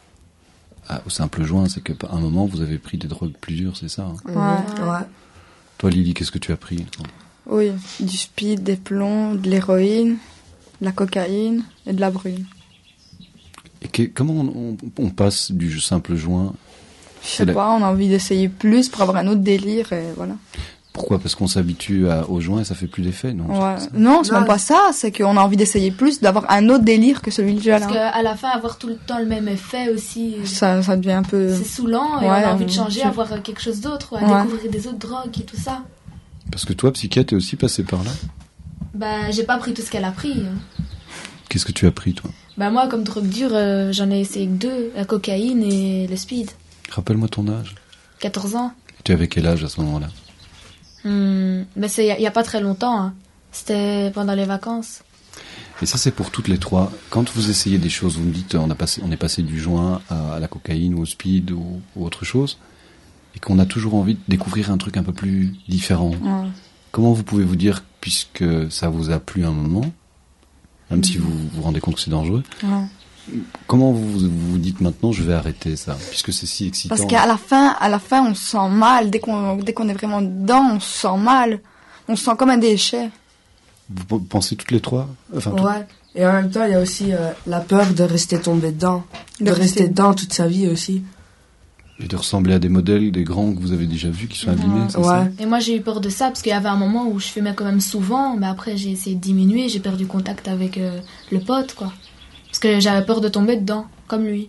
au simple joint, c'est qu'à un moment, vous avez pris des drogues plus dures, c'est ça, hein? Ouais. Toi, Lily, qu'est-ce que tu as pris? Oui, du speed, des plombs, de l'héroïne, de la cocaïne et de la brune. Et comment on passe du simple joint? Je sais pas, on a envie d'essayer plus pour avoir un autre délire et voilà. Pourquoi? Parce qu'on s'habitue au joint et ça fait plus d'effet, non? Ouais. Non, c'est même pas ça, c'est qu'on a envie d'essayer plus, d'avoir un autre délire que celui déjà là. Parce qu'à la fin, avoir tout le temps le même effet aussi, Ça devient un peu... c'est saoulant et on a envie de changer, avoir quelque chose d'autre, découvrir des autres drogues et tout ça. Parce que toi, psychiatre, t'es aussi passé par là? J'ai pas pris tout ce qu'elle a pris. Qu'est-ce que tu as pris, toi? Moi, comme drogue dure, j'en ai essayé que 2, la cocaïne et le speed. Rappelle-moi ton âge. 14 ans. Tu avais quel âge à ce moment-là? C'est il y a pas très longtemps, hein. C'était pendant les vacances. Et ça, c'est pour toutes les trois. Quand vous essayez des choses, vous me dites, on est passé du joint à la cocaïne ou au speed ou autre chose, et qu'on a toujours envie de découvrir un truc un peu plus différent. Ouais. Comment vous pouvez vous dire, puisque ça vous a plu un moment, même si vous vous rendez compte que c'est dangereux, comment vous dites maintenant, je vais arrêter ça, puisque c'est si excitant? Parce qu'à la fin, on se sent mal. Dès qu'on est vraiment dedans, on se sent mal. On se sent comme un déchet. Vous pensez toutes les trois? Ouais. Et en même temps, il y a aussi la peur de rester tombé dedans. De rester dedans toute sa vie aussi. Et de ressembler à des modèles, des grands que vous avez déjà vus, qui sont abîmés, c'est ça? Et moi, j'ai eu peur de ça, parce qu'il y avait un moment où je fumais quand même souvent, mais après, j'ai essayé de diminuer, j'ai perdu contact avec le pote, quoi. Parce que j'avais peur de tomber dedans, comme lui.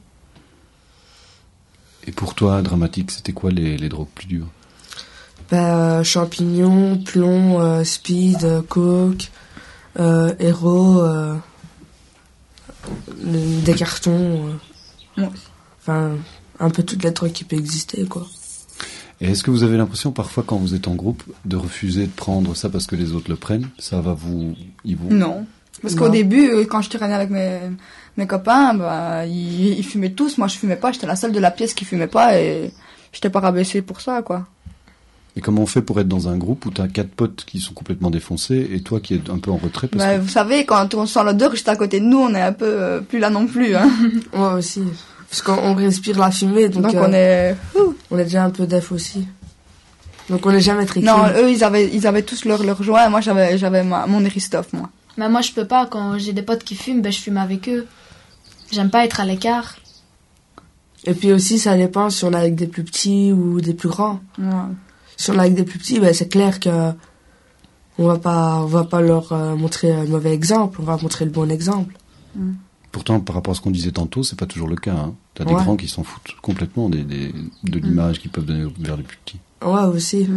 Et pour toi, Dramatique, c'était quoi les drogues plus dures? Champignons, plomb, speed, coke, héros, des cartons. Un peu toutes les drogues qui peuvent exister, quoi. Et est-ce que vous avez l'impression, parfois, quand vous êtes en groupe, de refuser de prendre ça parce que les autres le prennent? Ça va ils vous... Non. Parce qu'au début, quand je traînais avec mes copains, ils fumaient tous. Moi, je fumais pas. J'étais la seule de la pièce qui fumait pas et j'étais pas rabaissée pour ça, quoi. Et comment on fait pour être dans un groupe où t'as 4 potes qui sont complètement défoncés et toi qui es un peu en retrait parce que... Vous savez, quand on sent l'odeur juste à côté de nous, on est un peu plus là non plus, hein. Moi aussi. Parce qu'on respire la fumée, donc on est déjà un peu def aussi. Donc on n'est jamais très Non, eux, ils avaient tous leur joint, moi j'avais mon Eristoff, moi. Mais moi, je peux pas, quand j'ai des potes qui fument, je fume avec eux. J'aime pas être à l'écart. Et puis aussi, ça dépend si on est avec des plus petits ou des plus grands. Ouais. Si on est avec des plus petits, c'est clair que on va pas leur montrer un mauvais exemple, on va montrer le bon exemple. Pourtant, par rapport à ce qu'on disait tantôt, c'est pas toujours le cas, hein. T'as des grands qui s'en foutent complètement de l'image qu'ils peuvent donner vers les plus petits. Ouais, aussi.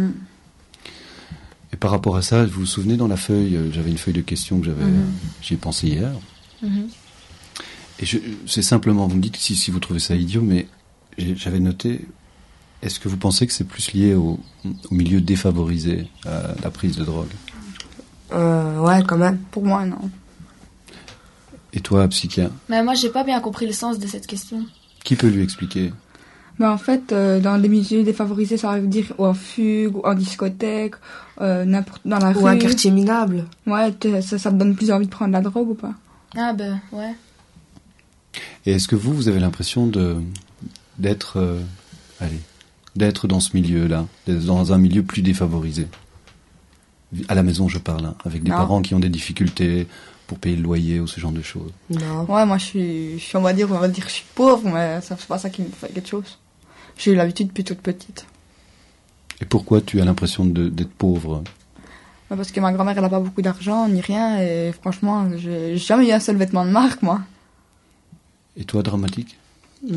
Et par rapport à ça, vous vous souvenez, dans la feuille, j'avais une feuille de questions que j'y ai pensé hier. Et c'est simplement, vous me dites si vous trouvez ça idiot, mais j'avais noté, est-ce que vous pensez que c'est plus lié au milieu défavorisé, à la prise de drogue? Ouais, quand même. Pour moi, non. Et toi, psychiatre? Mais moi, j'ai pas bien compris le sens de cette question. Qui peut lui expliquer? En fait, dans les milieux défavorisés, ça veut dire ou en fugue, ou en discothèque, n'importe dans la rue. Ou un quartier minable. Ouais, ça te donne plus envie de prendre la drogue ou pas? Ah ouais. Et est-ce que vous avez l'impression d'être dans ce milieu-là, d'être dans un milieu plus défavorisé? À la maison, je parle, hein, avec des parents qui ont des difficultés pour payer le loyer ou ce genre de choses. Non. Ouais, moi je suis on va dire je suis pauvre, mais c'est pas ça qui me fait quelque chose. J'ai eu l'habitude depuis toute petite. Et pourquoi tu as l'impression d'être pauvre? Parce que ma grand-mère elle a pas beaucoup d'argent ni rien et franchement j'ai jamais eu un seul vêtement de marque, moi. Et toi, Dramatique?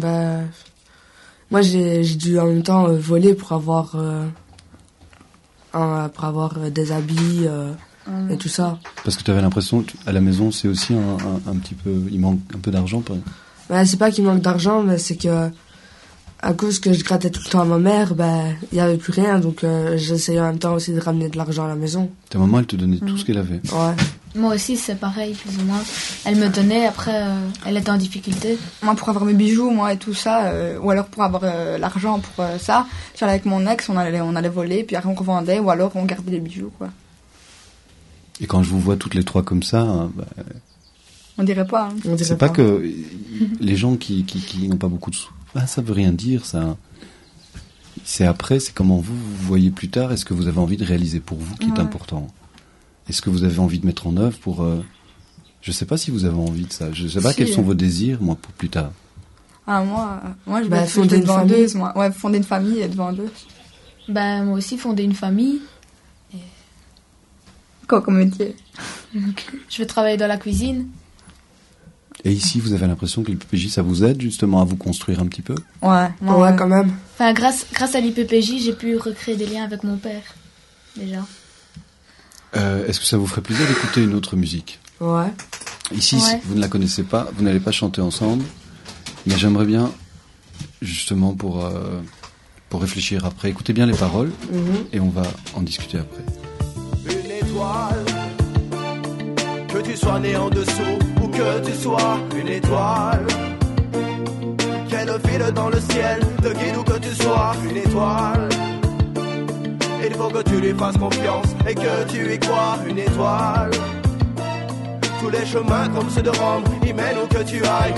Moi j'ai dû en même temps voler pour avoir pour avoir des habits et tout ça. Parce que tu avais l'impression qu'à la maison, c'est aussi un petit peu... Il manque un peu d'argent, par exemple. Ben, c'est pas qu'il manque d'argent, mais c'est que à cause que je grattais tout le temps à ma mère, ben il y avait plus rien, donc j'essayais en même temps aussi de ramener de l'argent à la maison. Ta maman, elle te donnait tout ce qu'elle avait. Ouais. Moi aussi, c'est pareil, plus ou moins. Elle me donnait, après, elle était en difficulté. Moi, pour avoir mes bijoux, moi, et tout ça, ou alors pour avoir l'argent pour ça, j'allais avec mon ex, on allait voler, puis après on revendait, ou alors on gardait les bijoux, quoi. Et quand je vous vois toutes les trois comme ça... On dirait pas. Hein. On dirait c'est pas que les gens qui n'ont pas beaucoup de sous... ça veut rien dire, ça. C'est après, c'est comment vous voyez plus tard, est-ce que vous avez envie de réaliser pour vous qui est important. Est-ce que vous avez envie de mettre en œuvre pour... Je sais pas si vous avez envie de ça. Je sais pas quels sont vos désirs, moi, pour plus tard. Ah, moi je vais fonder une vendeuse, moi. Ouais, fonder une famille et être vendeuse. Bah, moi aussi, fonder une famille. Et... Quoi comme métier? Je vais travailler dans la cuisine. Et ici, vous avez l'impression que l'IPPJ, ça vous aide justement à vous construire un petit peu? Ouais, quand même. Enfin, grâce à l'IPPJ, j'ai pu recréer des liens avec mon père, déjà. Est-ce que ça vous ferait plaisir d'écouter une autre musique? Ouais. Ici, vous ne la connaissez pas, vous n'allez pas chanter ensemble, mais j'aimerais bien, justement, pour réfléchir après, écoutez bien les paroles, et on va en discuter après. Une étoile, que tu sois né en dessous ou que tu sois une étoile, qu'elle file dans le ciel, de guide où que tu sois une étoile. Il faut que tu lui fasses confiance et que tu y crois, une étoile. Tous les chemins comme ceux de Rome, y mènent où que tu ailles.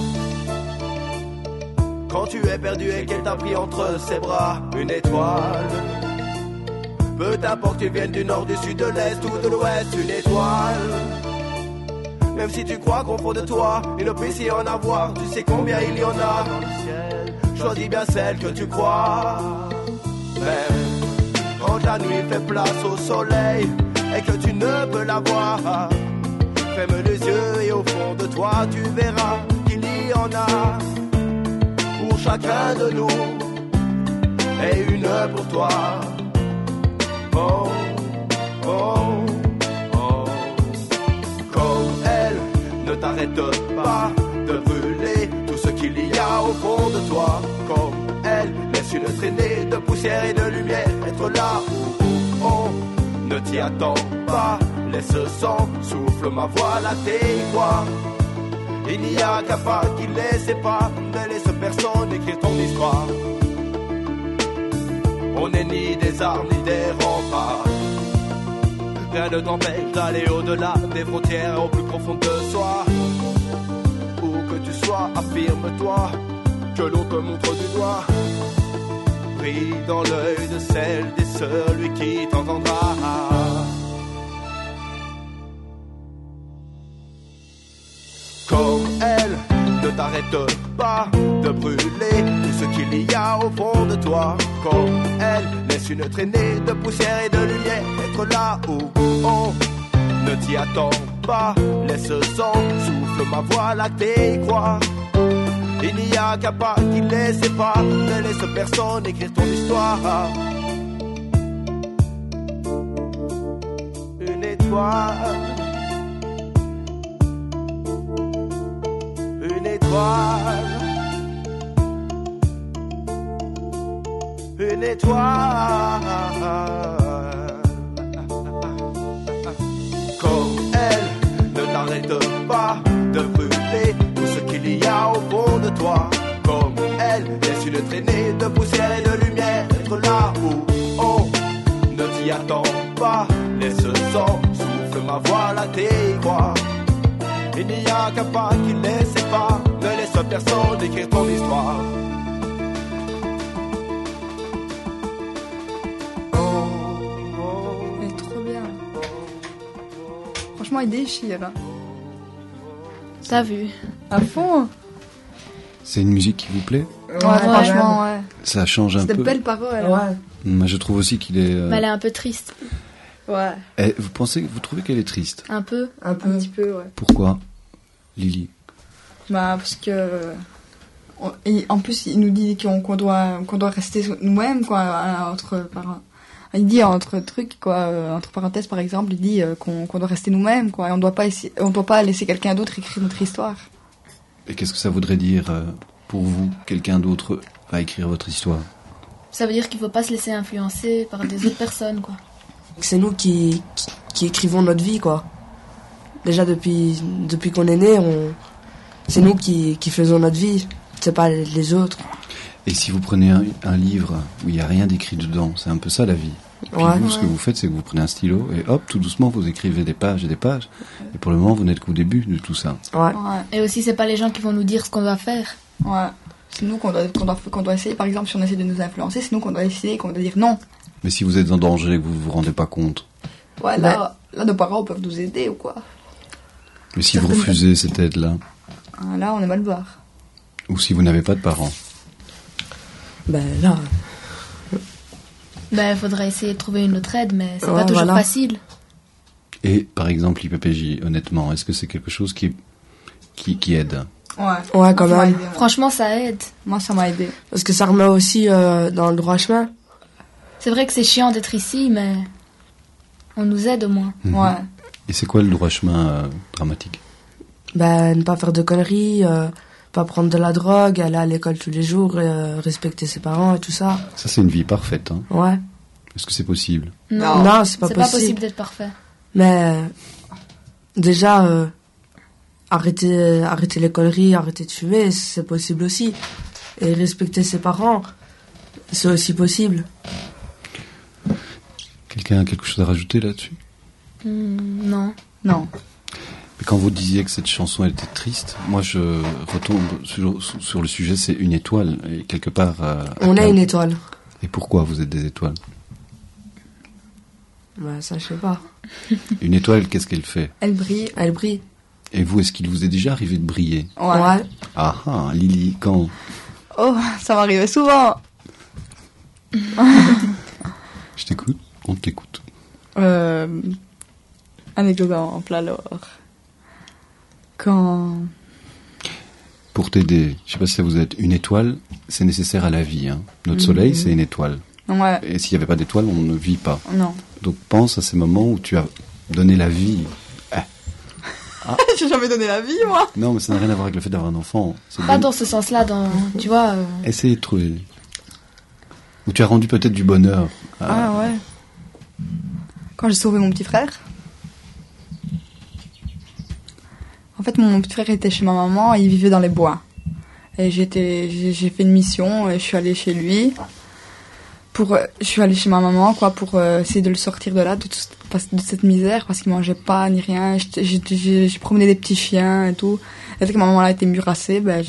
Quand tu es perdu et qu'elle t'a pris entre ses bras, une étoile. Peu importe que tu viennes du nord, du sud, de l'est ou de l'ouest, une étoile. Même si tu crois qu'au fond de toi, il ne puisse y en avoir, tu sais combien il y en a dans le ciel. Choisis bien celle que tu crois. Même quand la nuit fait place au soleil et que tu ne peux la voir, ferme les yeux et au fond de toi tu verras qu'il y en a pour chacun de nous et une pour toi. Oh, oh, oh. Comme elle, ne t'arrête pas de brûler tout ce qu'il y a au fond de toi. Comme elle, laisse une traînée de poussière et de lumière être là où on ne t'y attend pas. Laisse son souffle ma voix la voix. Il n'y a qu'un pas qui les sépare, ne laisse personne écrire ton histoire. On n'est ni des armes ni des remparts. Rien ne t'empêche d'aller au-delà des frontières, au plus profond de soi. Où que tu sois, affirme-toi, que l'on te montre du doigt. Brille dans l'œil de celle et celui qui t'entendra. Comme elle, ne t'arrête pas de brûler tout ce qu'il y a au fond de toi. Comme elle, laisse une traînée de poussière et de lumière être là où on ne t'y attend pas. Laisse son souffle ma voix lactée y croire. Il n'y a qu'un pas qui les sépare, ne laisse personne écrire ton histoire. Une étoile. Une étoile, une étoile. Comme elle, ne t'arrête pas de brûler tout ce qu'il y a au fond de toi. Comme elle, laisse une traînée de poussière et de lumière être là où on ne t'y attend pas. Laisse son souffle ma voix la croix. Il n'y a qu'un pas qui les sépare, ne laisse personne écrire ton histoire. Il est trop bien. Franchement, il déchire. Hein. T'as vu? À fond. C'est une musique qui vous plaît? Ouais, franchement, ouais. Ça change un peu. C'est de belles paroles. Ouais. Moi, je trouve aussi qu'il est... Mais elle est un peu triste. Ouais. Et vous trouvez qu'elle est triste? Un peu. Un petit peu, ouais. Pourquoi, Lily? Bah, parce que... En plus, il nous dit qu'on doit rester nous-mêmes, quoi, Il dit entre trucs, quoi, entre parenthèses par exemple, il dit qu'on doit rester nous-mêmes, quoi, et on doit pas laisser quelqu'un d'autre écrire notre histoire. Et qu'est-ce que ça voudrait dire pour vous, quelqu'un d'autre va écrire votre histoire? Ça veut dire qu'il faut pas se laisser influencer par des autres personnes, quoi. C'est nous qui écrivons notre vie, quoi. Déjà depuis qu'on est né, c'est nous qui faisons notre vie, c'est pas les autres. Et si vous prenez un livre où il n'y a rien d'écrit dedans, c'est un peu ça la vie. Puis vous, ce que vous faites, c'est que vous prenez un stylo et hop, tout doucement, vous écrivez des pages et des pages. Et pour le moment, vous n'êtes qu'au début de tout ça. Ouais. Et aussi, c'est pas les gens qui vont nous dire ce qu'on doit faire. Ouais. C'est nous qu'on doit essayer. Par exemple, si on essaie de nous influencer, c'est nous qu'on doit essayer, qu'on doit dire non. Mais si vous êtes en danger et que vous vous rendez pas compte. Ouais, là, nos parents peuvent nous aider ou quoi. Mais si vous refusez cette aide-là. Là, on est mal barre. Ou si vous n'avez pas de parents. Ben là. Ben, faudrait essayer de trouver une autre aide, mais c'est pas toujours facile. Et par exemple, l'IPPJ, honnêtement, est-ce que c'est quelque chose qui aide? Ouais, quand même. Franchement, ça aide. Moi, ça m'a aidé. Parce que ça remet aussi dans le droit chemin. C'est vrai que c'est chiant d'être ici, mais on nous aide au moins. Ouais. Et c'est quoi le droit chemin dramatique? Ben, ne pas faire de conneries, pas prendre de la drogue, aller à l'école tous les jours, respecter ses parents et tout ça. Ça, c'est une vie parfaite, hein. Ouais. Est-ce que c'est possible? Non, c'est pas possible. C'est pas possible d'être parfait. Mais déjà, arrêter les conneries, arrêter de fumer, c'est possible aussi. Et respecter ses parents, c'est aussi possible. Quelqu'un a quelque chose à rajouter là-dessus? Non. Mais quand vous disiez que cette chanson elle était triste, moi je retombe sur le sujet, c'est une étoile. Et quelque part... on est une étoile. Et pourquoi vous êtes des étoiles? Bah ça je sais pas. Une étoile, qu'est-ce qu'elle fait? Elle brille. Elle brille. Et vous, est-ce qu'il vous est déjà arrivé de briller? Ouais. Ah, Lily, quand? Oh, ça m'arrivait souvent. Je t'écoute, on t'écoute. Anecdote en plein lore. Quand... Pour t'aider, je sais pas si vous êtes une étoile, c'est nécessaire à la vie. Hein. Notre soleil, c'est une étoile. Ouais. Et s'il n'y avait pas d'étoile, on ne vit pas. Non. Donc pense à ces moments où tu as donné la vie. J'ai jamais donné la vie, moi. Non, mais ça n'a rien à voir avec le fait d'avoir un enfant. Pas dans ce sens-là, tu vois... Essayez de trouver. Ou tu as rendu peut-être du bonheur. Ah ouais. Quand j'ai sauvé mon petit frère. En fait, mon petit frère était chez ma maman et il vivait dans les bois. Et j'ai fait une mission et je suis allée chez lui. Je suis allée chez ma maman, quoi, pour essayer de le sortir de là, de cette misère, parce qu'il mangeait pas ni rien. J'ai promené des petits chiens et tout. Et dès que ma maman a été murassée, ben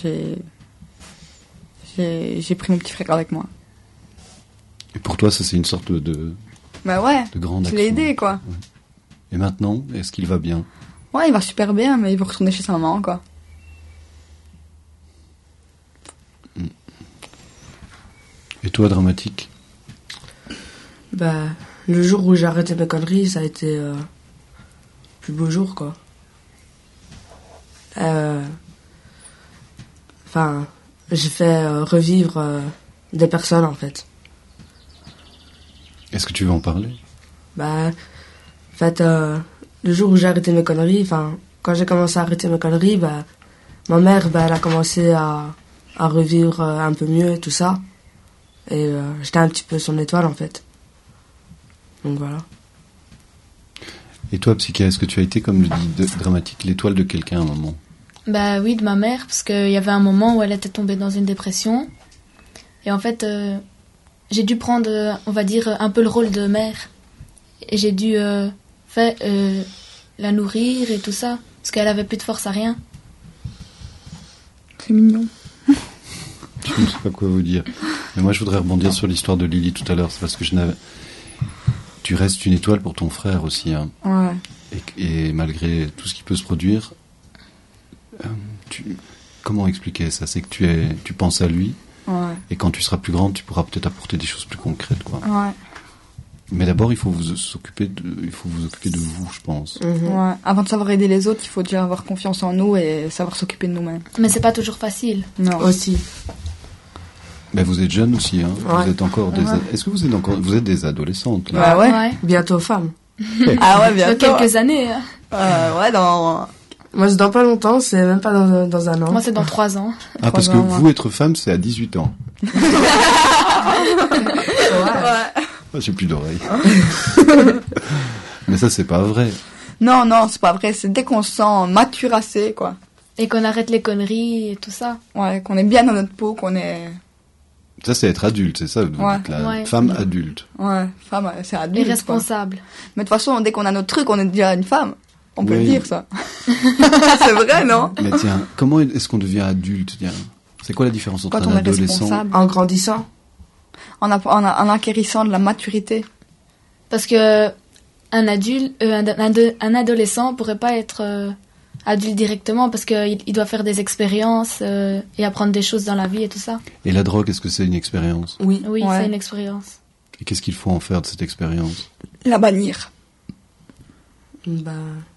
j'ai pris mon petit frère avec moi. Et pour toi, ça c'est une sorte de grande action. Je l'ai aidé, quoi. Ouais. Et maintenant, est-ce qu'il va bien? Ouais, il va super bien, mais il veut retourner chez sa maman, quoi. Et toi, dramatique? Bah, le jour où j'ai arrêté mes conneries, ça a été le plus beau jour, quoi. Enfin, j'ai fait revivre des personnes, en fait. Est-ce que tu veux en parler? Bah, en fait, le jour où j'ai arrêté mes conneries, enfin, quand j'ai commencé à arrêter mes conneries, bah, ma mère, bah, elle a commencé à revivre un peu mieux et tout ça. Et j'étais un petit peu son étoile, en fait. Donc voilà. Et toi, Psyché, est-ce que tu as été, comme le dit dramatique, l'étoile de quelqu'un à un moment? Bah oui, de ma mère, parce qu'il y avait un moment où elle était tombée dans une dépression. Et en fait, j'ai dû prendre, on va dire, un peu le rôle de mère. Et j'ai dû la nourrir et tout ça, parce qu'elle avait plus de force à rien. C'est mignon. Je ne sais pas quoi vous dire. Mais moi, je voudrais rebondir sur l'histoire de Lily tout à l'heure. C'est parce que tu restes une étoile pour ton frère aussi. Hein. Ouais. Et malgré tout ce qui peut se produire, comment expliquer ça? C'est que tu penses à lui. Ouais. Et quand tu seras plus grande, tu pourras peut-être apporter des choses plus concrètes, quoi. Ouais. Mais d'abord, il faut vous occuper de vous, je pense. Ouais. Avant de savoir aider les autres, il faut déjà avoir confiance en nous et savoir s'occuper de nous-mêmes. Mais c'est pas toujours facile. Non. Aussi. Mais vous êtes jeune aussi, hein. Ouais. Vous êtes encore des... Est-ce que vous êtes des adolescentes, là? Bah ouais. Ouais. Bientôt femme. Ah ouais, Dans bientôt. quelques années. Hein. Ouais, dans... Moi, c'est dans pas longtemps, c'est même pas dans un an. Moi, c'est dans 3 ans. Ah, parce que ans, vous, être femme, c'est à 18 ans. Ouais. Ah, j'ai plus d'oreilles. Mais ça, c'est pas vrai. Non, c'est pas vrai. C'est dès qu'on se sent mature assez, quoi. Et qu'on arrête les conneries et tout ça. Ouais, qu'on est bien dans notre peau, qu'on est... Ça, c'est être adulte, c'est ça, vous Ouais. dites, la Ouais. femme adulte. Ouais, femme, c'est Et adulte, quoi. responsable. Mais de toute façon, dès qu'on a notre truc, on est déjà une femme. On peut Oui. le dire, ça. C'est vrai, non? Mais tiens, comment est-ce qu'on devient adulte, tiens? C'est quoi la différence entre Quand un on est adolescent? responsable. En grandissant. En acquérissant de la maturité. Parce que un adulte, un adolescent pourrait pas être adulte directement parce qu'il doit faire des expériences et apprendre des choses dans la vie et tout ça. Et la drogue, est-ce que c'est une expérience? Oui. Oui, Ouais. c'est une expérience. Et qu'est-ce qu'il faut en faire de cette expérience? La bannir. Bah,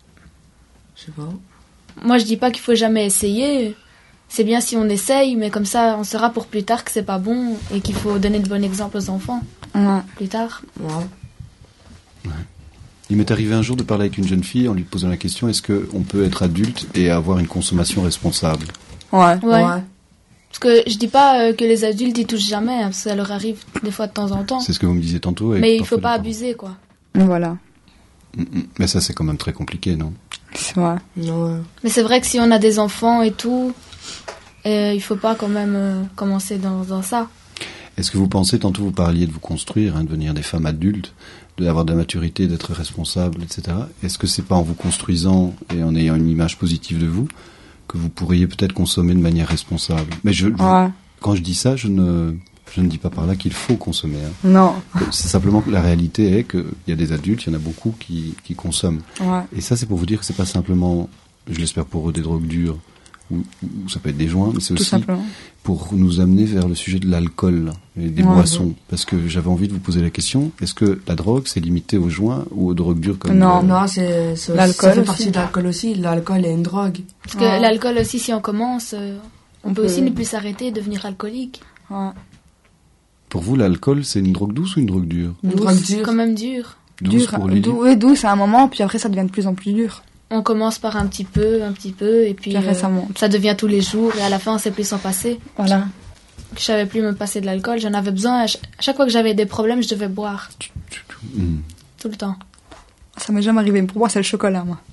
je sais pas. Moi, je dis pas qu'il faut jamais essayer. C'est bien si on essaye, mais comme ça, on saura pour plus tard que c'est pas bon et qu'il faut donner de bons exemples aux enfants Ouais. plus tard. Ouais. Il m'est arrivé un jour de parler avec une jeune fille en lui posant la question, est-ce qu'on peut être adulte et avoir une consommation responsable? Ouais. Ouais. Parce que je dis pas que les adultes y touchent jamais, hein, parce que ça leur arrive des fois de temps en temps. C'est ce que vous me disiez tantôt. et Mais il parfois faut pas d'accord. abuser, quoi. Voilà. Mais ça, c'est quand même très compliqué, non? C'est vrai. Non, Mais c'est vrai que si on a des enfants et tout, il faut pas quand même commencer dans ça. Est-ce que vous pensez, tantôt vous parliez de vous construire, de devenir des femmes adultes, d'avoir de la maturité, d'être responsable, etc. Est-ce que c'est pas en vous construisant et en ayant une image positive de vous que vous pourriez peut-être consommer de manière responsable? Mais quand je dis ça, je ne dis pas par là qu'il faut consommer. Non. C'est simplement que la réalité est qu'il y a des adultes, il y en a beaucoup qui consomment. Ouais. Et ça, c'est pour vous dire que c'est pas simplement, je l'espère pour eux, des drogues dures, ou ça peut être des joints, mais c'est Tout aussi simplement. pour nous amener vers le sujet de l'alcool et des boissons. Parce que j'avais envie de vous poser la question, est-ce que la drogue, c'est limité aux joints ou aux drogues dures comme Non. Non, c'est L'alcool ça fait aussi. partie de l'alcool aussi. L'alcool est une drogue. Parce que l'alcool aussi, si on commence, on peut peut- aussi ne plus s'arrêter et devenir alcoolique. Ouais. Pour vous, l'alcool, c'est une drogue douce ou une drogue dure? Une Douce, drogue dure. quand même dur. Douce pour Lily. Douce à un moment, puis après ça devient de plus en plus dur. On commence par un petit peu, et puis Puis après, ça monte. ça devient tous les jours, et à la fin, on sait plus s'en passer. Voilà. Je savais plus me passer de l'alcool, j'en avais besoin. À chaque fois que j'avais des problèmes, je devais boire. Tout le temps. Ça m'est jamais arrivé. Pour moi, c'est le chocolat, moi.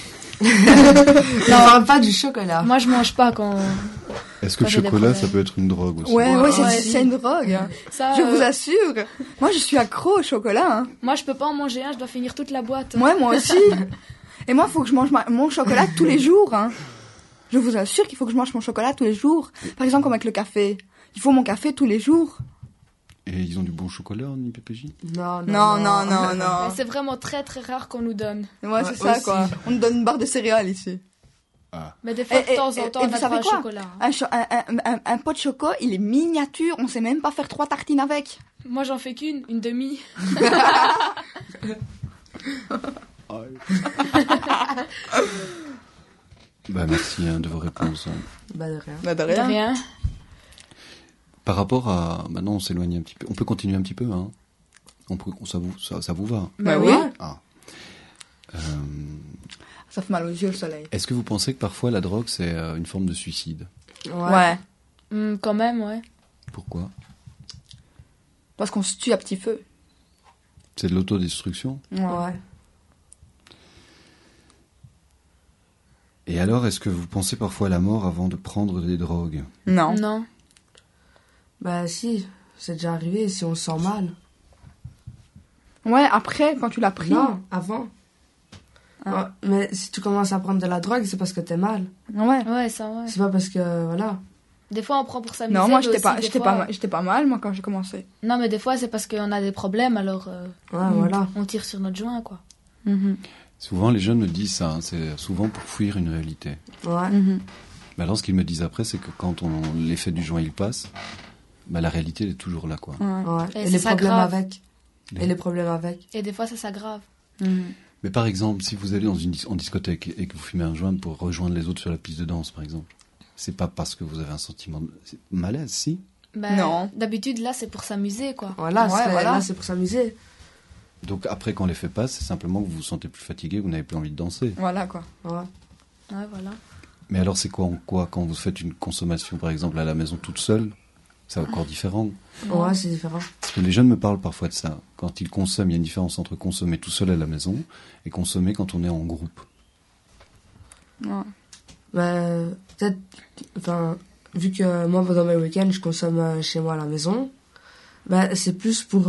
Ne parle pas du chocolat. Moi, je mange pas quand... Est-ce que le Quand j'ai des chocolat, ça problèmes. peut être une drogue aussi? Ouais, Ouais, c'est une drogue. Hein. Ça, Je vous assure. Moi, je suis accro au chocolat. Hein. moi, je peux pas en manger un, je dois finir toute la boîte. Moi aussi. Et moi, il faut que je mange mon chocolat tous les jours. Hein. Je vous assure qu'il faut que je mange mon chocolat tous les jours. Par exemple, comme avec le café. Il faut mon café tous les jours. Et ils ont du bon chocolat en IPPJ? Non. Mais c'est vraiment très très rare qu'on nous donne. Ouais, c'est ça, aussi. quoi. On nous donne une barre de céréales ici. Mais des fois, de temps en temps, on vous a savez droit quoi au chocolat. Un pot de choco, il est miniature. On sait même pas faire 3 tartines avec. Moi, j'en fais une demi. Merci de vos réponses. Bah, de rien. Bah, de De rien. Par rapport à... Maintenant, on s'éloigne un petit peu. On peut continuer un petit peu, hein? Ça vous va? Bah oui. Ah. Ça fait mal aux yeux, le soleil. Est-ce que vous pensez que parfois la drogue, c'est une forme de suicide? Ouais. Quand même, ouais. Pourquoi? Parce qu'on se tue à petit feu. C'est de l'autodestruction? Ouais. Et alors, est-ce que vous pensez parfois à la mort avant de prendre des drogues? Non. Non. Bah, si. C'est déjà arrivé si on se sent mal. Ouais, après, quand tu l'as pris. Non, avant. Ouais, mais si tu commences à prendre de la drogue, c'est parce que t'es mal. Ouais. Ouais, ça, ouais. C'est pas parce que, voilà. Des fois, on prend pour s'amuser. Non, moi, mais j'étais aussi, pas, des j'étais pas mal, moi, quand j'ai commencé. Non, mais des fois, c'est parce qu'on a des problèmes, alors Voilà. on tire sur notre joint, quoi. Souvent, les jeunes me disent ça. Hein, c'est souvent pour fuir une réalité. Ouais. Mais alors, ce qu'ils me disent après, c'est que quand l'effet du joint il passe, la réalité elle est toujours là, quoi. Ouais. Et Et c'est les ça problèmes grave. avec. Et les problèmes avec. Et des fois, ça s'aggrave. Mais par exemple, si vous allez en discothèque et que vous fumez un joint pour rejoindre les autres sur la piste de danse, par exemple, c'est pas parce que vous avez un sentiment de malaise, si? Non. D'habitude, là, c'est pour s'amuser, quoi. Voilà, Ouais, voilà. là c'est pour s'amuser. Donc après, quand on les fait pas, c'est simplement que vous vous sentez plus fatigué, vous n'avez plus envie de danser. Voilà, quoi. Ouais. Ouais, voilà. Mais alors, c'est quoi en quoi quand vous faites une consommation, par exemple, à la maison toute seule? C'est encore différent. Ouais, c'est différent. Parce que les jeunes me parlent parfois de ça. Quand ils consomment, il y a une différence entre consommer tout seul à la maison et consommer quand on est en groupe. Ouais. Peut-être, enfin, vu que moi pendant mes week-ends je consomme chez moi à la maison, c'est plus pour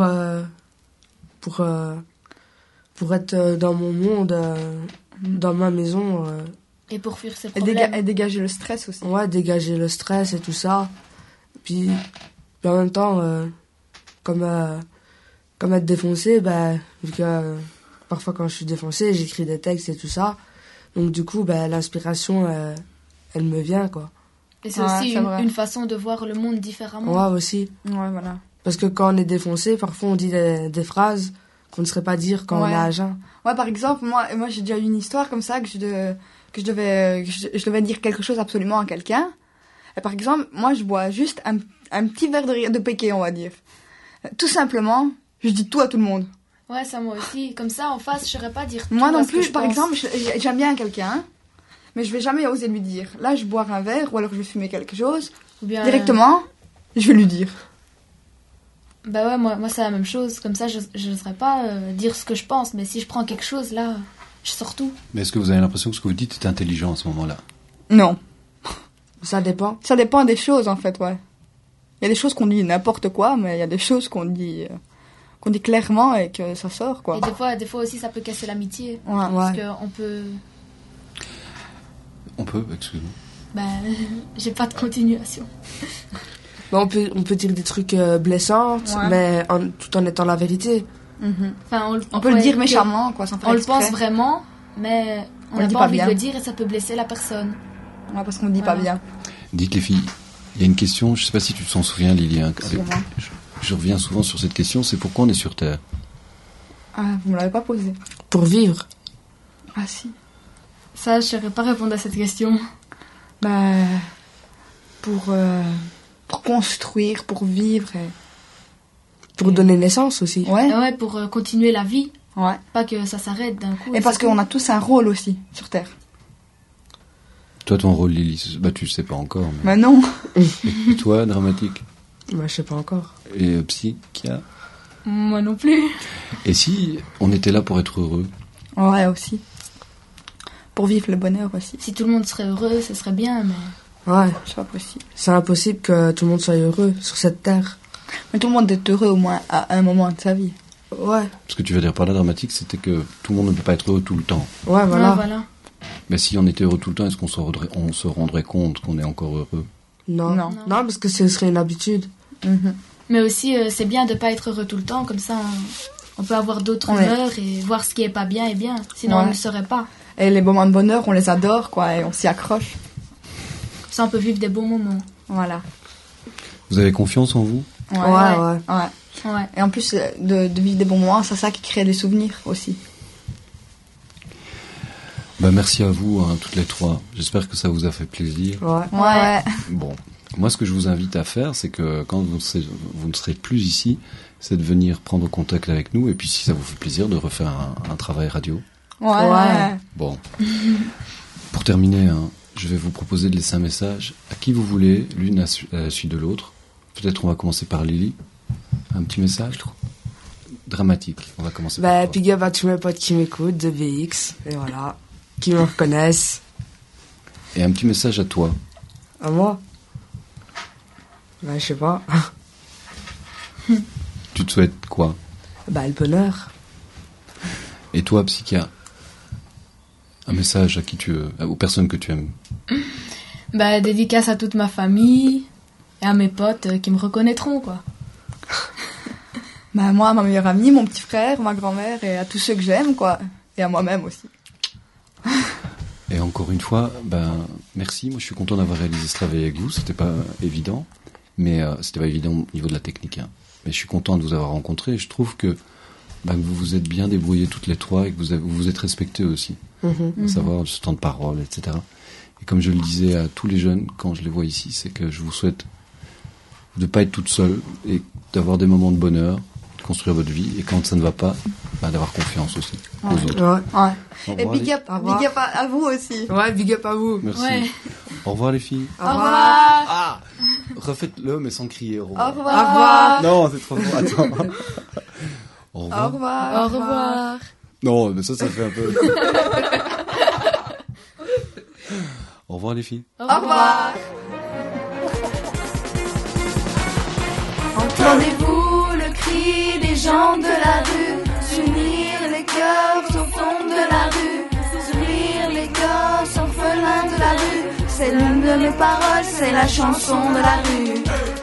être dans mon monde, dans ma maison. Et pour fuir ses Et, problèmes. dégager le stress aussi. Ouais, dégager le stress et tout ça. Puis en même temps, comme être défoncé, vu que parfois quand je suis défoncé, j'écris des textes et tout ça. Donc du coup, l'inspiration, elle me vient, quoi. Et c'est Ouais, aussi c'est vrai. une façon de voir le monde différemment. Ouais, aussi. Ouais, voilà. Parce que quand on est défoncé, parfois on dit des phrases qu'on ne saurait pas dire quand on est à jeun. Ouais, par exemple, moi j'ai déjà eu une histoire comme ça que je devais dire quelque chose absolument à quelqu'un. Et par exemple, moi je bois juste un petit verre de péqué, on va dire. Tout simplement, je dis tout à tout le monde. Ouais, ça moi aussi. Comme ça, en face, je saurais pas dire tout. Moi non à ce que plus, je par pense. exemple, j'aime bien quelqu'un, mais je vais jamais oser lui dire. Là, je bois un verre ou alors je vais fumer quelque chose. Ou bien, Directement, je vais lui dire. Bah ouais, moi c'est la même chose. Comme ça, je n'oserais pas dire ce que je pense. Mais si je prends quelque chose, là, je sors tout. Mais est-ce que vous avez l'impression que ce que vous dites est intelligent à ce moment-là? Non. Ça dépend. Ça dépend des choses, en fait, ouais. Il y a des choses qu'on dit n'importe quoi, mais il y a des choses qu'on dit clairement et que ça sort, quoi. Et des fois aussi, ça peut casser l'amitié. Ouais. Parce qu'on peut... On peut, excuse-moi. J'ai pas de continuation. On peut dire des trucs blessants, Ouais. mais tout en étant la vérité. Mhm. Enfin, On peut le ouais, dire que- méchamment, quoi, sans faire On le exprès. pense vraiment, mais on le n'a dit pas pas envie bien. de le dire et ça peut blesser la personne. Ouais, parce qu'on le dit pas Voilà. bien. Dites les filles, il y a une question, je sais pas si tu t'en souviens Lily, hein, Sûrement. je reviens souvent sur cette question, c'est pourquoi on est sur Terre? Ah, vous me l'avez pas posé. Pour vivre. Ah, si. Ça, je saurais pas répondre à cette question. Pour construire, pour vivre. Pour donner naissance aussi. Ouais. Ouais, pour continuer la vie. Ouais. Pas que ça s'arrête d'un coup. Et parce qu'on a tous un rôle aussi sur Terre. Toi, ton rôle, Lily, tu le sais pas encore. Mais... Mais non. Et toi, dramatique? Je sais pas encore. Et psychiatre? Moi non plus. Et si on était là pour être heureux? Ouais, aussi. Pour vivre le bonheur aussi. Si tout le monde serait heureux, ce serait bien, mais... Ouais. C'est pas possible. C'est impossible que tout le monde soit heureux sur cette terre. Mais tout le monde est heureux au moins à un moment de sa vie. Ouais. Ce que tu veux dire par là, dramatique, c'était que tout le monde ne peut pas être heureux tout le temps. Ouais, voilà. Ouais, voilà. Mais si on était heureux tout le temps, est-ce qu'on se rendrait compte qu'on est encore heureux? Non. Non. Non, parce que ce serait une habitude. Mhm. Mais aussi, c'est bien de pas être heureux tout le temps, comme ça on peut avoir d'autres Ouais. humeurs et voir ce qui est pas bien est bien. Sinon, Ouais. on ne le saurait pas. Et les moments de bonheur, on les adore, quoi, et on s'y accroche. Comme ça, on peut vivre des bons moments. Voilà. Vous avez confiance en vous? Ouais. Ouais. Et en plus de vivre des bons moments, c'est ça qui crée des souvenirs aussi. Merci à vous, hein, toutes les trois. J'espère que ça vous a fait plaisir. Ouais. Ouais. Bon, moi ce que je vous invite à faire, c'est que quand vous ne serez plus ici, c'est de venir prendre contact avec nous, et puis si ça vous fait plaisir, de refaire un travail radio. Ouais. Bon, pour terminer, hein, je vais vous proposer de laisser un message à qui vous voulez, l'une à la suite de l'autre. Peut-être on va commencer par Lily. Un petit message dramatique. On va commencer par toi. Big up à tous mes potes qui m'écoutent, de BX, et voilà. Qui me reconnaissent. Et un petit message à toi. À moi? Je sais pas. Tu te souhaites quoi? Le bonheur. Et toi, Psychia? Un message à qui tu veux, aux personnes que tu aimes. Dédicace à toute ma famille et à mes potes qui me reconnaîtront, quoi. Moi, ma meilleure amie, mon petit frère, ma grand-mère, et à tous ceux que j'aime, quoi. Et à moi-même aussi. Et encore une fois, merci. Moi, je suis content d'avoir réalisé ce travail avec vous. C'était pas évident, mais c'était pas évident au niveau de la technique. Hein. Mais je suis content de vous avoir rencontré. Et je trouve que vous vous êtes bien débrouillés toutes les trois et que vous vous êtes respectés aussi. À savoir ce temps de parole, etc. Et comme je le disais à tous les jeunes quand je les vois ici, c'est que je vous souhaite de pas être toute seule et d'avoir des moments de bonheur, de construire votre vie. Et quand ça ne va pas, d'avoir confiance aussi aux autres. Ouais. Au Et revoir, big up à vous aussi. Ouais, big up à vous. Merci. Ouais. Au revoir les filles. Au revoir. Ah, refaites-le mais sans crier. Au revoir. Au revoir. Non, c'est trop fort. Attends. Au revoir. Au revoir. Au revoir. Non, mais ça fait un peu. Au revoir les filles. Au revoir. Entendez-vous le cri des gens de la rue, s'unir les cœurs au fond de la rue, s'unir les gosses orphelins de la rue. C'est l'une de mes paroles, c'est la chanson de la rue.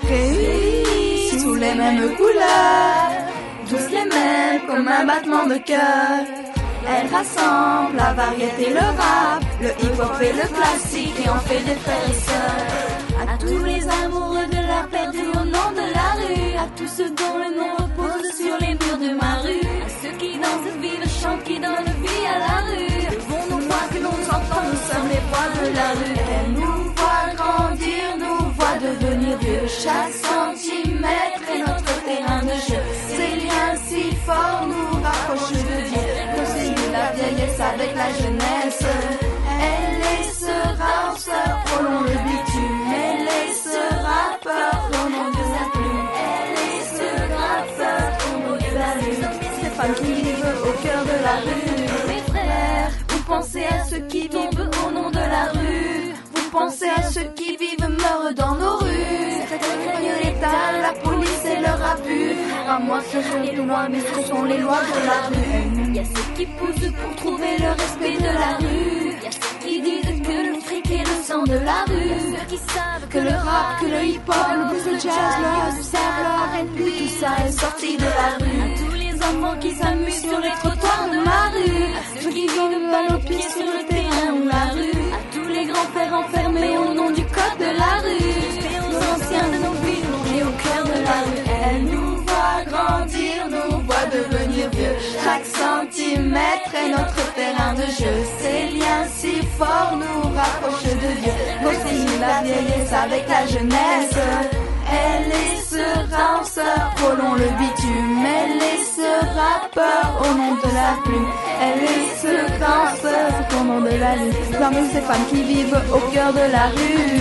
Réunis sous les mêmes couleurs, tous les mêmes comme un battement de cœur. Elle rassemble la variété, le rap, le hip-hop et le classique et en fait des frères et sœurs. À tous les amoureux de la perdue au nom de la rue, à tous ceux dont le nom repose sur les murs de ma rue, à ceux qui dansent, vivent, chantent, qui donnent vie à la rue. Levons nos voix que l'on entend, nous sommes les voix de la rue. Elle nous voit grandir, nous voit devenir vieux. Chaque centimètre est notre terrain de jeu. Ces liens si forts nous rapprochent de Dieu. La vieillesse avec la jeunesse. Elle est ce rappeur au long le bitume. Elle est ce rappeur au nom de sa plume. Elle est ce rappeur au nom de la lune. Ces femmes qui vivent au cœur de la rue. Mes frères, vous pensez à ceux qui vivent au nom de la rue. Vous pensez à ceux qui vivent meurent dans nos rues. C'est l'État, la police et leur abus. À moi ce sont les lois, mais ce sont les lois de la rue. Y a ceux qui poussent pour trouver le respect de la rue. Y a ceux qui disent que le fric est le sang de la rue. Ceux qui savent que le rap, que le hip-hop, le blues, le jazz, le hip-hop, le R&B, tout ça est sorti de la rue. À tous les enfants qui s'amusent sur les trottoirs de ma rue. À ceux qui vivent balle aux pieds sur le terrain ou la rue. À tous les grands-pères enfermés au nom du code de la rue. Et aux anciens de nos villes et au cœur de la rue. Elle nous voit grandir, nous voit devenir vieux. Chaque centimètre est notre terrain de jeu. Ces liens si forts nous rapprochent de Dieu. Concilier la vieillesse avec la jeunesse. Elle est ce danseur au long le bitume. Elle est ce rappeur au nom de la plume. Elle est ce danseur au nom de la lune. Parmi ces femmes qui vivent au cœur de la rue.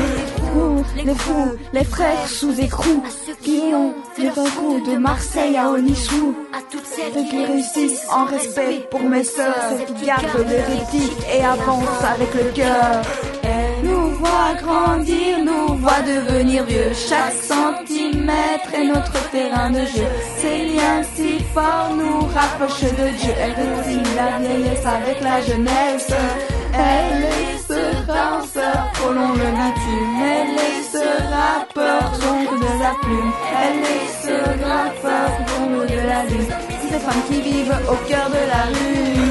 Les fous, les frères sous écrou, qui ont des coups de Marseille à Onissou. À toutes celles qui réussissent en respect pour mes sœurs, celles qui gardent l'hérétique et avancent avec le cœur. Elle nous voit grandir, nous voit devenir vieux. Chaque centimètre est notre terrain de jeu. Ces liens si forts nous rapprochent de Dieu. Elle réconcilie la vieillesse avec la jeunesse. Elle est ce danseur au long le bitume. Elle est ce rappeur sombre de la plume. Elle est ce rappeur sombre de la lune. Ces femmes qui vivent au cœur de la rue.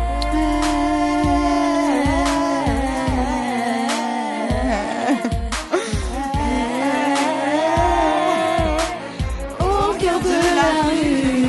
Au cœur de la rue.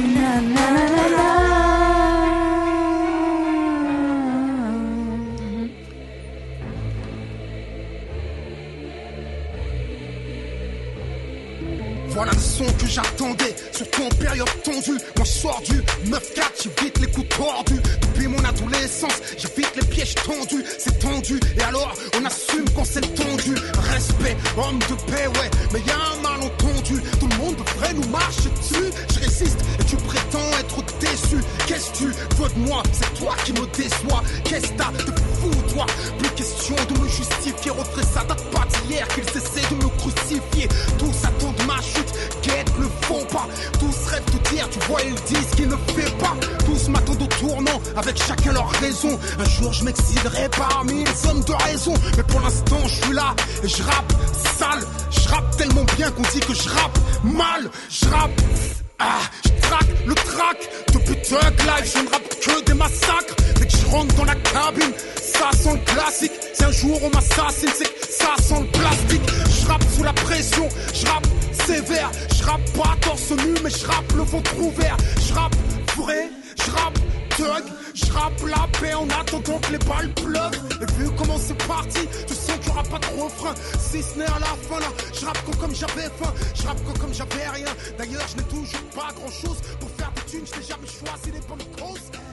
Voilà le son que j'attendais, surtout en période tendue. Moi je sors du 9-4, j'évite les coups tordus. Depuis mon adolescence, j'évite les pièges tendus. C'est tendu, et alors on assume quand c'est tendu. Respect, homme de paix, ouais, mais y a un malentendu. Tout le monde devrait nous marcher dessus. Je résiste et tu prétends être déçu. Qu'est-ce que tu veux de moi? C'est toi qui me déçois. Qu'est-ce que t'as de fou, toi? Plus question de me justifier. Retrait, ça date pas d'hier qu'ils essaient de me crucifier. Tous attendent ma chute. Guette le font pas, tous rêvent de dire, tu vois ils disent qu'ils ne fait pas. Tous m'attendent au tournant, avec chacun leur raison. Un jour je m'exilerai parmi les hommes de raison. Mais pour l'instant je suis là, et je rappe sale. Je rappe tellement bien qu'on dit que je rappe mal. Je rappe, je traque le track. Depuis Thug Life, je ne rappe que des massacres. Dès que je rentre dans la cabine, ça sent le classique. Si un jour on m'assassine, c'est que ça sent le plastique. Je rappe sous la pression, je rappe sévère. Je rappe pas torse nu, mais je rappe le ventre ouvert. Je rappe vrai, je rappe thug. Je rappe la paix en attendant que les balles pleuvent. Et vu comment c'est parti, tu sens qu'il y aura pas trop refrain, si ce n'est à la fin là. Je rappe comme j'avais faim, je rappe comme j'avais rien. D'ailleurs je n'ai toujours pas grand chose pour faire des thunes, je n'ai jamais choisi les bonnes causes.